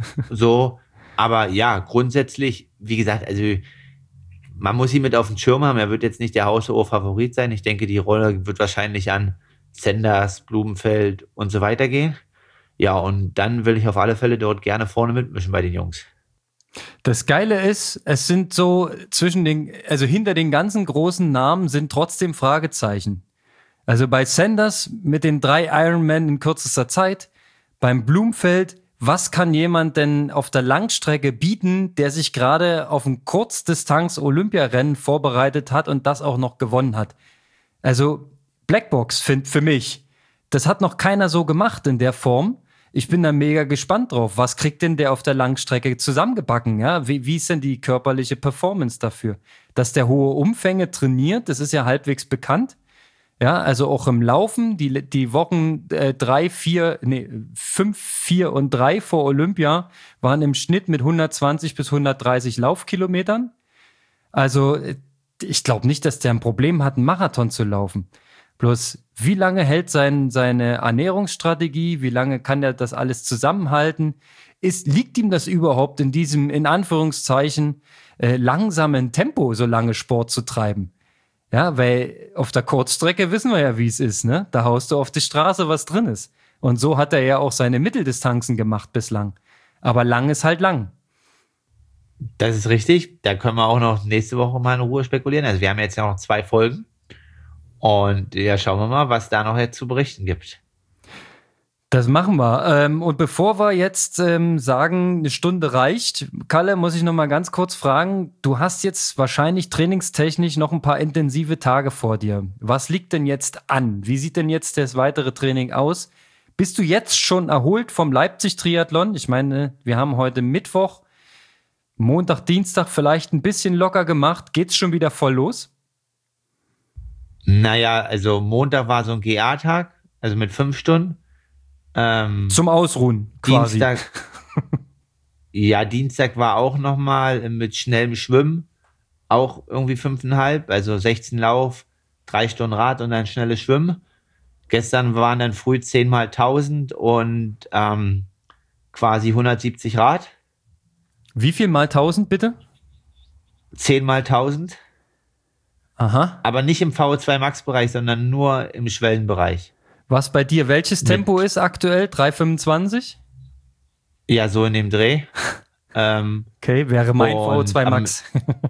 Aber ja, grundsätzlich, wie gesagt, also man muss ihn mit auf den Schirm haben. Er wird jetzt nicht der haushohe Favorit sein. Ich denke, die Rolle wird wahrscheinlich an Senders, Blumenfeld und so weiter gehen. Ja, und dann will ich auf alle Fälle dort gerne vorne mitmischen bei den Jungs. Das Geile ist, es sind so hinter den ganzen großen Namen sind trotzdem Fragezeichen. Also bei Sanders mit den 3 Ironman in kürzester Zeit, beim Blumfeld, was kann jemand denn auf der Langstrecke bieten, der sich gerade auf ein Kurzdistanz-Olympiarennen vorbereitet hat und das auch noch gewonnen hat? Also Blackbox für mich, das hat noch keiner so gemacht in der Form. Ich bin da mega gespannt drauf. Was kriegt denn der auf der Langstrecke zusammengebacken? Ja? Wie ist denn die körperliche Performance dafür? Dass der hohe Umfänge trainiert, das ist ja halbwegs bekannt. Ja, also auch im Laufen, die Wochen 5, 4 und 3 vor Olympia waren im Schnitt mit 120 bis 130 Laufkilometern. Also ich glaube nicht, dass der ein Problem hat, einen Marathon zu laufen. Bloß, wie lange hält seine Ernährungsstrategie? Wie lange kann er das alles zusammenhalten? Liegt ihm das überhaupt in diesem, in Anführungszeichen, langsamen Tempo, so lange Sport zu treiben? Ja, weil auf der Kurzstrecke wissen wir ja, wie es ist, ne? Da haust du auf die Straße, was drin ist. Und so hat er ja auch seine Mitteldistanzen gemacht bislang. Aber lang ist halt lang. Das ist richtig. Da können wir auch noch nächste Woche mal in Ruhe spekulieren. Also wir haben jetzt ja noch 2 Folgen. Und ja, schauen wir mal, was da noch jetzt zu berichten gibt. Das machen wir. Und bevor wir jetzt sagen, eine Stunde reicht, Kalle, muss ich noch mal ganz kurz fragen, du hast jetzt wahrscheinlich trainingstechnisch noch ein paar intensive Tage vor dir. Was liegt denn jetzt an? Wie sieht denn jetzt das weitere Training aus? Bist du jetzt schon erholt vom Leipzig-Triathlon? Ich meine, wir haben heute Mittwoch, Montag, Dienstag vielleicht ein bisschen locker gemacht. Geht's schon wieder voll los? Naja, also Montag war so ein GA-Tag, also mit 5 Stunden. Zum Ausruhen quasi. Dienstag war auch nochmal mit schnellem Schwimmen, auch irgendwie 5,5, also 16 Lauf, 3 Stunden Rad und dann schnelles Schwimmen. Gestern waren dann früh 10 mal 1000 und quasi 170 Rad. Wie viel mal 1000 bitte? 10 mal 1000. Aha. Aber nicht im VO2 Max-Bereich, sondern nur im Schwellenbereich. Was bei dir, welches Tempo ist aktuell? 3,25? Ja, so in dem Dreh. Okay, wäre mein VO2 Max.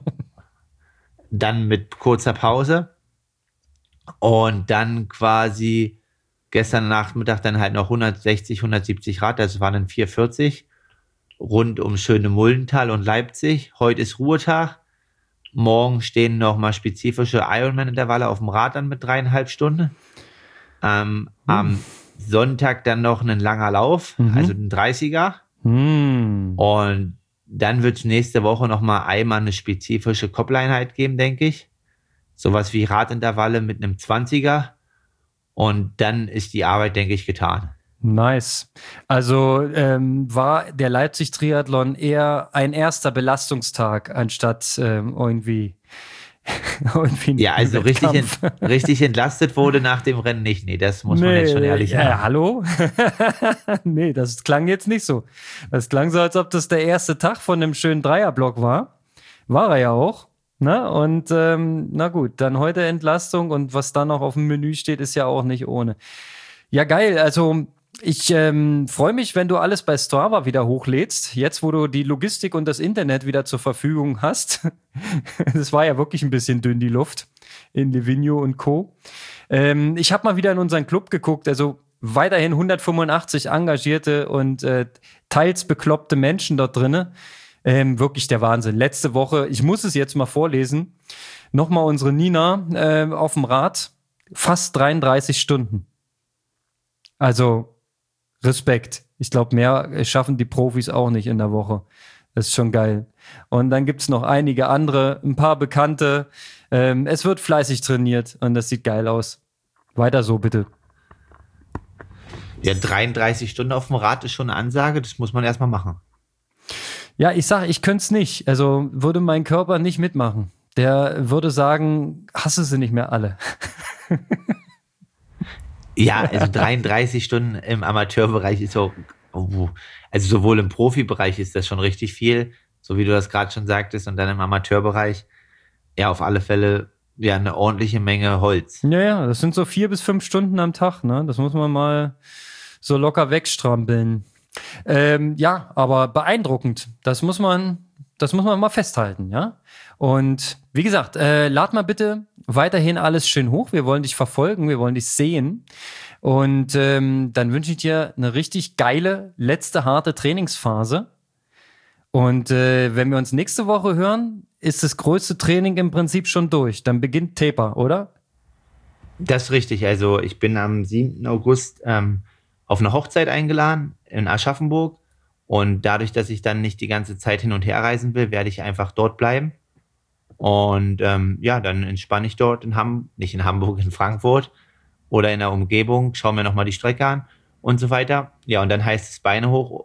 Dann mit kurzer Pause und dann quasi gestern Nachmittag dann halt noch 160, 170 Rad, das waren dann 440 rund um schöne Muldental und Leipzig. Heute ist Ruhetag. Morgen stehen noch mal spezifische Ironman-Intervalle auf dem Rad an mit 3,5 Stunden. Am Sonntag dann noch ein langer Lauf, also ein 30er. Und dann wird es nächste Woche noch mal einmal eine spezifische Koppeleinheit geben, denke ich. Sowas wie Radintervalle mit einem 20er. Und dann ist die Arbeit, denke ich, getan. Nice. Also war der Leipzig-Triathlon eher ein erster Belastungstag, anstatt irgendwie ja, also richtig entlastet wurde nach dem Rennen nicht. Nee, das muss man jetzt schon ehrlich sagen. Hallo? Nee, das klang jetzt nicht so. Das klang so, als ob das der erste Tag von einem schönen Dreierblock war. War er ja auch. Na, und na gut, dann heute Entlastung und was dann noch auf dem Menü steht, ist ja auch nicht ohne. Ja, geil. Also ich freue mich, wenn du alles bei Strava wieder hochlädst. Jetzt, wo du die Logistik und das Internet wieder zur Verfügung hast. Das war ja wirklich ein bisschen dünn, die Luft in Livigno und Co. Ich habe mal wieder in unseren Club geguckt. Also weiterhin 185 engagierte und teils bekloppte Menschen dort drinne. Wirklich der Wahnsinn. Letzte Woche, ich muss es jetzt mal vorlesen, nochmal unsere Nina auf dem Rad. Fast 33 Stunden. Also Respekt. Ich glaube, mehr schaffen die Profis auch nicht in der Woche. Das ist schon geil. Und dann gibt's noch einige andere, ein paar Bekannte. Es wird fleißig trainiert und das sieht geil aus. Weiter so, bitte. Ja, 33 Stunden auf dem Rad ist schon eine Ansage. Das muss man erstmal machen. Ja, ich sag, ich könnte es nicht. Also würde mein Körper nicht mitmachen. Der würde sagen, hasse sie nicht mehr alle. Ja, also 33 Stunden im Amateurbereich ist so, also sowohl im Profibereich ist das schon richtig viel, so wie du das gerade schon sagtest, und dann im Amateurbereich, ja, auf alle Fälle, ja, eine ordentliche Menge Holz. Ja, das sind so 4 bis 5 Stunden am Tag, ne? Das muss man mal so locker wegstrampeln. Ja, aber beeindruckend. Das muss man mal festhalten, ja. Und wie gesagt, lad mal bitte weiterhin alles schön hoch. Wir wollen dich verfolgen, wir wollen dich sehen. Und dann wünsche ich dir eine richtig geile, letzte harte Trainingsphase. Und wenn wir uns nächste Woche hören, ist das größte Training im Prinzip schon durch. Dann beginnt Taper, oder? Das ist richtig. Also ich bin am 7. August auf eine Hochzeit eingeladen in Aschaffenburg. Und dadurch, dass ich dann nicht die ganze Zeit hin und her reisen will, werde ich einfach dort bleiben. Und ja, dann entspanne ich dort nicht in Hamburg, in Frankfurt oder in der Umgebung, schaue mir nochmal die Strecke an und so weiter. Ja, und dann heißt es Beine hoch.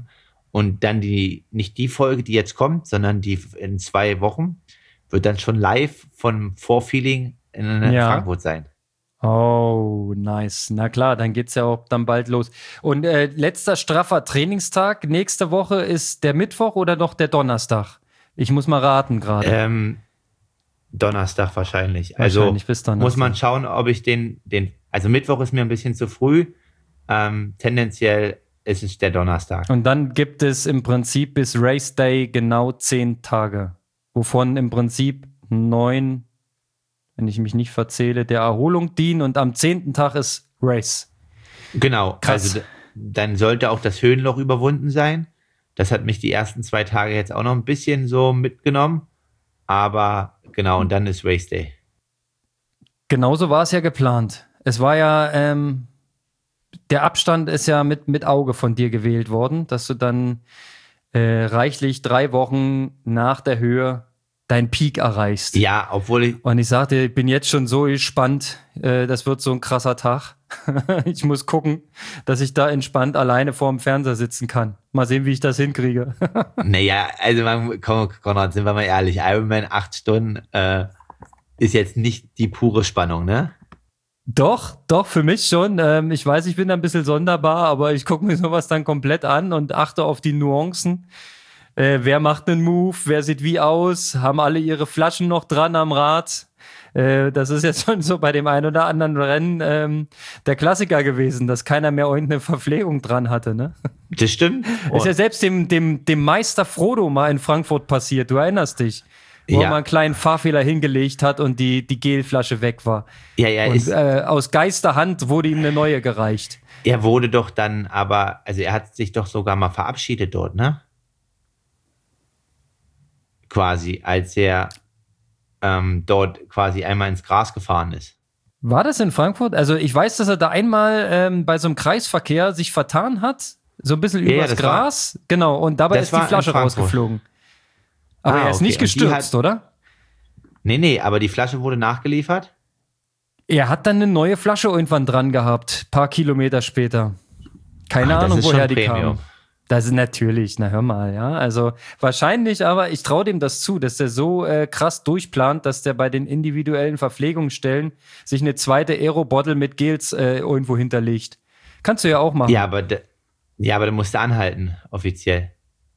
Und dann nicht die Folge, die jetzt kommt, sondern die in 2 Wochen, wird dann schon live von Vorfeeling in Frankfurt sein. Oh, nice. Na klar, dann geht's ja auch dann bald los. Und letzter straffer Trainingstag nächste Woche ist der Mittwoch oder noch der Donnerstag? Ich muss mal raten gerade. Donnerstag wahrscheinlich. Wahrscheinlich bis Donnerstag. Muss man schauen, ob ich also Mittwoch ist mir ein bisschen zu früh. Tendenziell ist es der Donnerstag. Und dann gibt es im Prinzip bis Race Day genau 10 Tage, wovon im Prinzip 9, wenn ich mich nicht verzähle, der Erholung dienen und am 10. Tag ist Race. Genau. Krass. Also dann sollte auch das Höhenloch überwunden sein. Das hat mich die ersten 2 Tage jetzt auch noch ein bisschen so mitgenommen. Aber genau, und dann ist Race Day. Genauso war es ja geplant. Es war ja, der Abstand ist ja mit Auge von dir gewählt worden, dass du dann reichlich 3 Wochen nach der Höhe deinen Peak erreichst. Ja, Und ich sagte, ich bin jetzt schon so gespannt, das wird so ein krasser Tag. Ich muss gucken, dass ich da entspannt alleine vorm Fernseher sitzen kann. Mal sehen, wie ich das hinkriege. Naja, also Konrad, sind wir mal ehrlich, Ironman 8 Stunden ist jetzt nicht die pure Spannung, ne? Doch, für mich schon. Ich weiß, ich bin da ein bisschen sonderbar, aber ich gucke mir sowas dann komplett an und achte auf die Nuancen. Wer macht einen Move? Wer sieht wie aus? Haben alle ihre Flaschen noch dran am Rad? Das ist jetzt schon so bei dem einen oder anderen Rennen der Klassiker gewesen, dass keiner mehr irgendeine Verpflegung dran hatte, ne? Das stimmt. Ist ja selbst dem Meister Frodo mal in Frankfurt passiert, du erinnerst dich. Wo er mal einen kleinen Fahrfehler hingelegt hat und die Gelflasche weg war. Und aus Geisterhand wurde ihm eine neue gereicht. Er wurde doch dann aber, also er hat sich doch sogar mal verabschiedet dort, ne? Quasi, als er dort quasi einmal ins Gras gefahren ist. War das in Frankfurt? Also ich weiß, dass er da einmal bei so einem Kreisverkehr sich vertan hat, so ein bisschen übers Gras. Genau, und dabei ist die Flasche rausgeflogen. Aber er ist nicht gestürzt, oder? Nee, aber die Flasche wurde nachgeliefert. Er hat dann eine neue Flasche irgendwann dran gehabt, paar Kilometer später. Keine Ahnung, woher die kam. Das ist natürlich, na hör mal, ja. Also wahrscheinlich, aber ich traue dem das zu, dass der so krass durchplant, dass der bei den individuellen Verpflegungsstellen sich eine zweite Aero-Bottle mit Gels irgendwo hinterlegt. Kannst du ja auch machen. Ja, aber du musst anhalten, offiziell.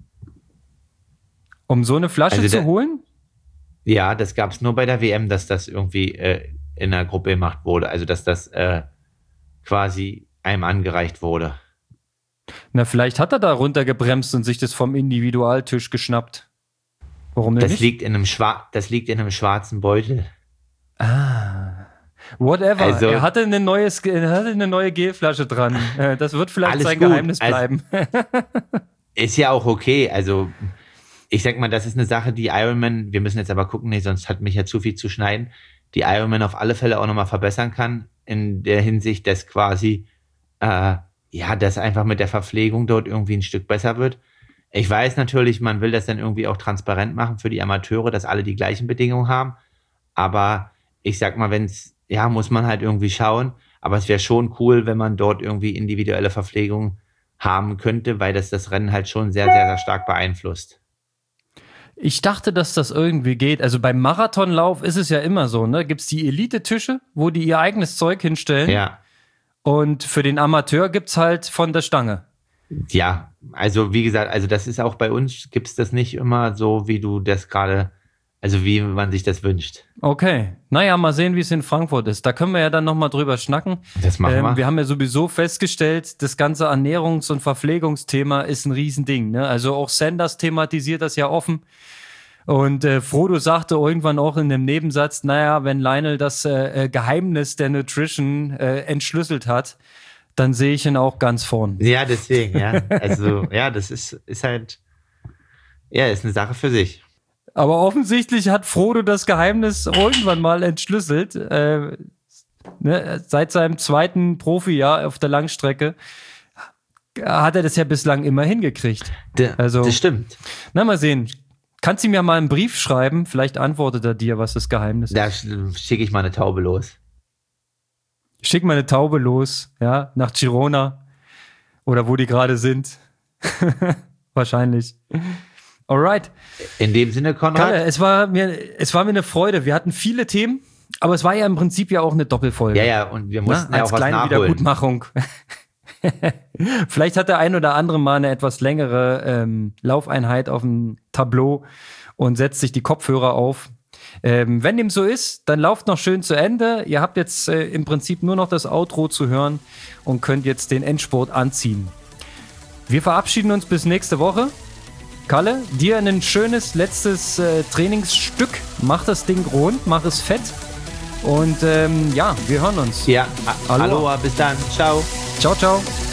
Um so eine Flasche zu holen? Ja, das gab es nur bei der WM, dass das irgendwie in der Gruppe gemacht wurde. Also, dass das quasi einem angereicht wurde. Na, vielleicht hat er da runtergebremst und sich das vom Individualtisch geschnappt. Warum denn nicht? Das liegt in einem schwarzen Beutel. Whatever. Also, er hatte eine neue Gelflasche dran. Das wird vielleicht sein Geheimnis bleiben. Ist ja auch okay. Also, ich sag mal, das ist eine Sache, die Ironman, wir müssen jetzt aber gucken, nee, sonst hat mich ja zu viel zu schneiden, die Ironman auf alle Fälle auch nochmal verbessern kann, in der Hinsicht, dass quasi, dass einfach mit der Verpflegung dort irgendwie ein Stück besser wird. Ich weiß natürlich, man will das dann irgendwie auch transparent machen für die Amateure, dass alle die gleichen Bedingungen haben, aber ich sag mal, muss man halt irgendwie schauen, aber es wäre schon cool, wenn man dort irgendwie individuelle Verpflegung haben könnte, weil das Rennen halt schon sehr, sehr, sehr stark beeinflusst. Ich dachte, dass das irgendwie geht. Also beim Marathonlauf ist es ja immer so, ne? Gibt's die Elite-Tische, wo die ihr eigenes Zeug hinstellen. Ja. Und für den Amateur gibt's halt von der Stange. Ja, also wie gesagt, also das ist auch bei uns, gibt's das nicht immer so, wie du das gerade, also wie man sich das wünscht. Okay. Naja, mal sehen, wie es in Frankfurt ist. Da können wir ja dann nochmal drüber schnacken. Das machen wir. Wir haben ja sowieso festgestellt, das ganze Ernährungs- und Verpflegungsthema ist ein Riesending. Ne? Also auch Sanders thematisiert das ja offen. Und Frodo sagte irgendwann auch in einem Nebensatz, naja, wenn Lionel das Geheimnis der Nutrition entschlüsselt hat, dann sehe ich ihn auch ganz vorn. Ja, deswegen, ja. Also, ja, das ist halt, ja, ist eine Sache für sich. Aber offensichtlich hat Frodo das Geheimnis irgendwann mal entschlüsselt. Seit seinem zweiten Profijahr auf der Langstrecke hat er das ja bislang immer hingekriegt. Das stimmt. Na, mal sehen. Kannst du mir mal einen Brief schreiben? Vielleicht antwortet er dir, was das Geheimnis ist. Da schicke ich mal eine Taube los. Schick mal eine Taube los, ja, nach Girona. Oder wo die gerade sind. Wahrscheinlich. Alright. In dem Sinne, Konrad. Kalle, es war mir eine Freude. Wir hatten viele Themen, aber es war ja im Prinzip ja auch eine Doppelfolge. Ja, und wir mussten ja auch was kleine nachholen. Wiedergutmachung. Vielleicht hat der ein oder andere mal eine etwas längere Laufeinheit auf dem Tableau und setzt sich die Kopfhörer auf. Wenn dem so ist, dann lauft noch schön zu Ende. Ihr habt jetzt im Prinzip nur noch das Outro zu hören und könnt jetzt den Endspurt anziehen. Wir verabschieden uns bis nächste Woche. Kalle, dir ein schönes letztes Trainingsstück. Mach das Ding rund, mach es fett. Und wir hören uns. Ja, Aloha, bis dann. Ciao. Ciao, ciao.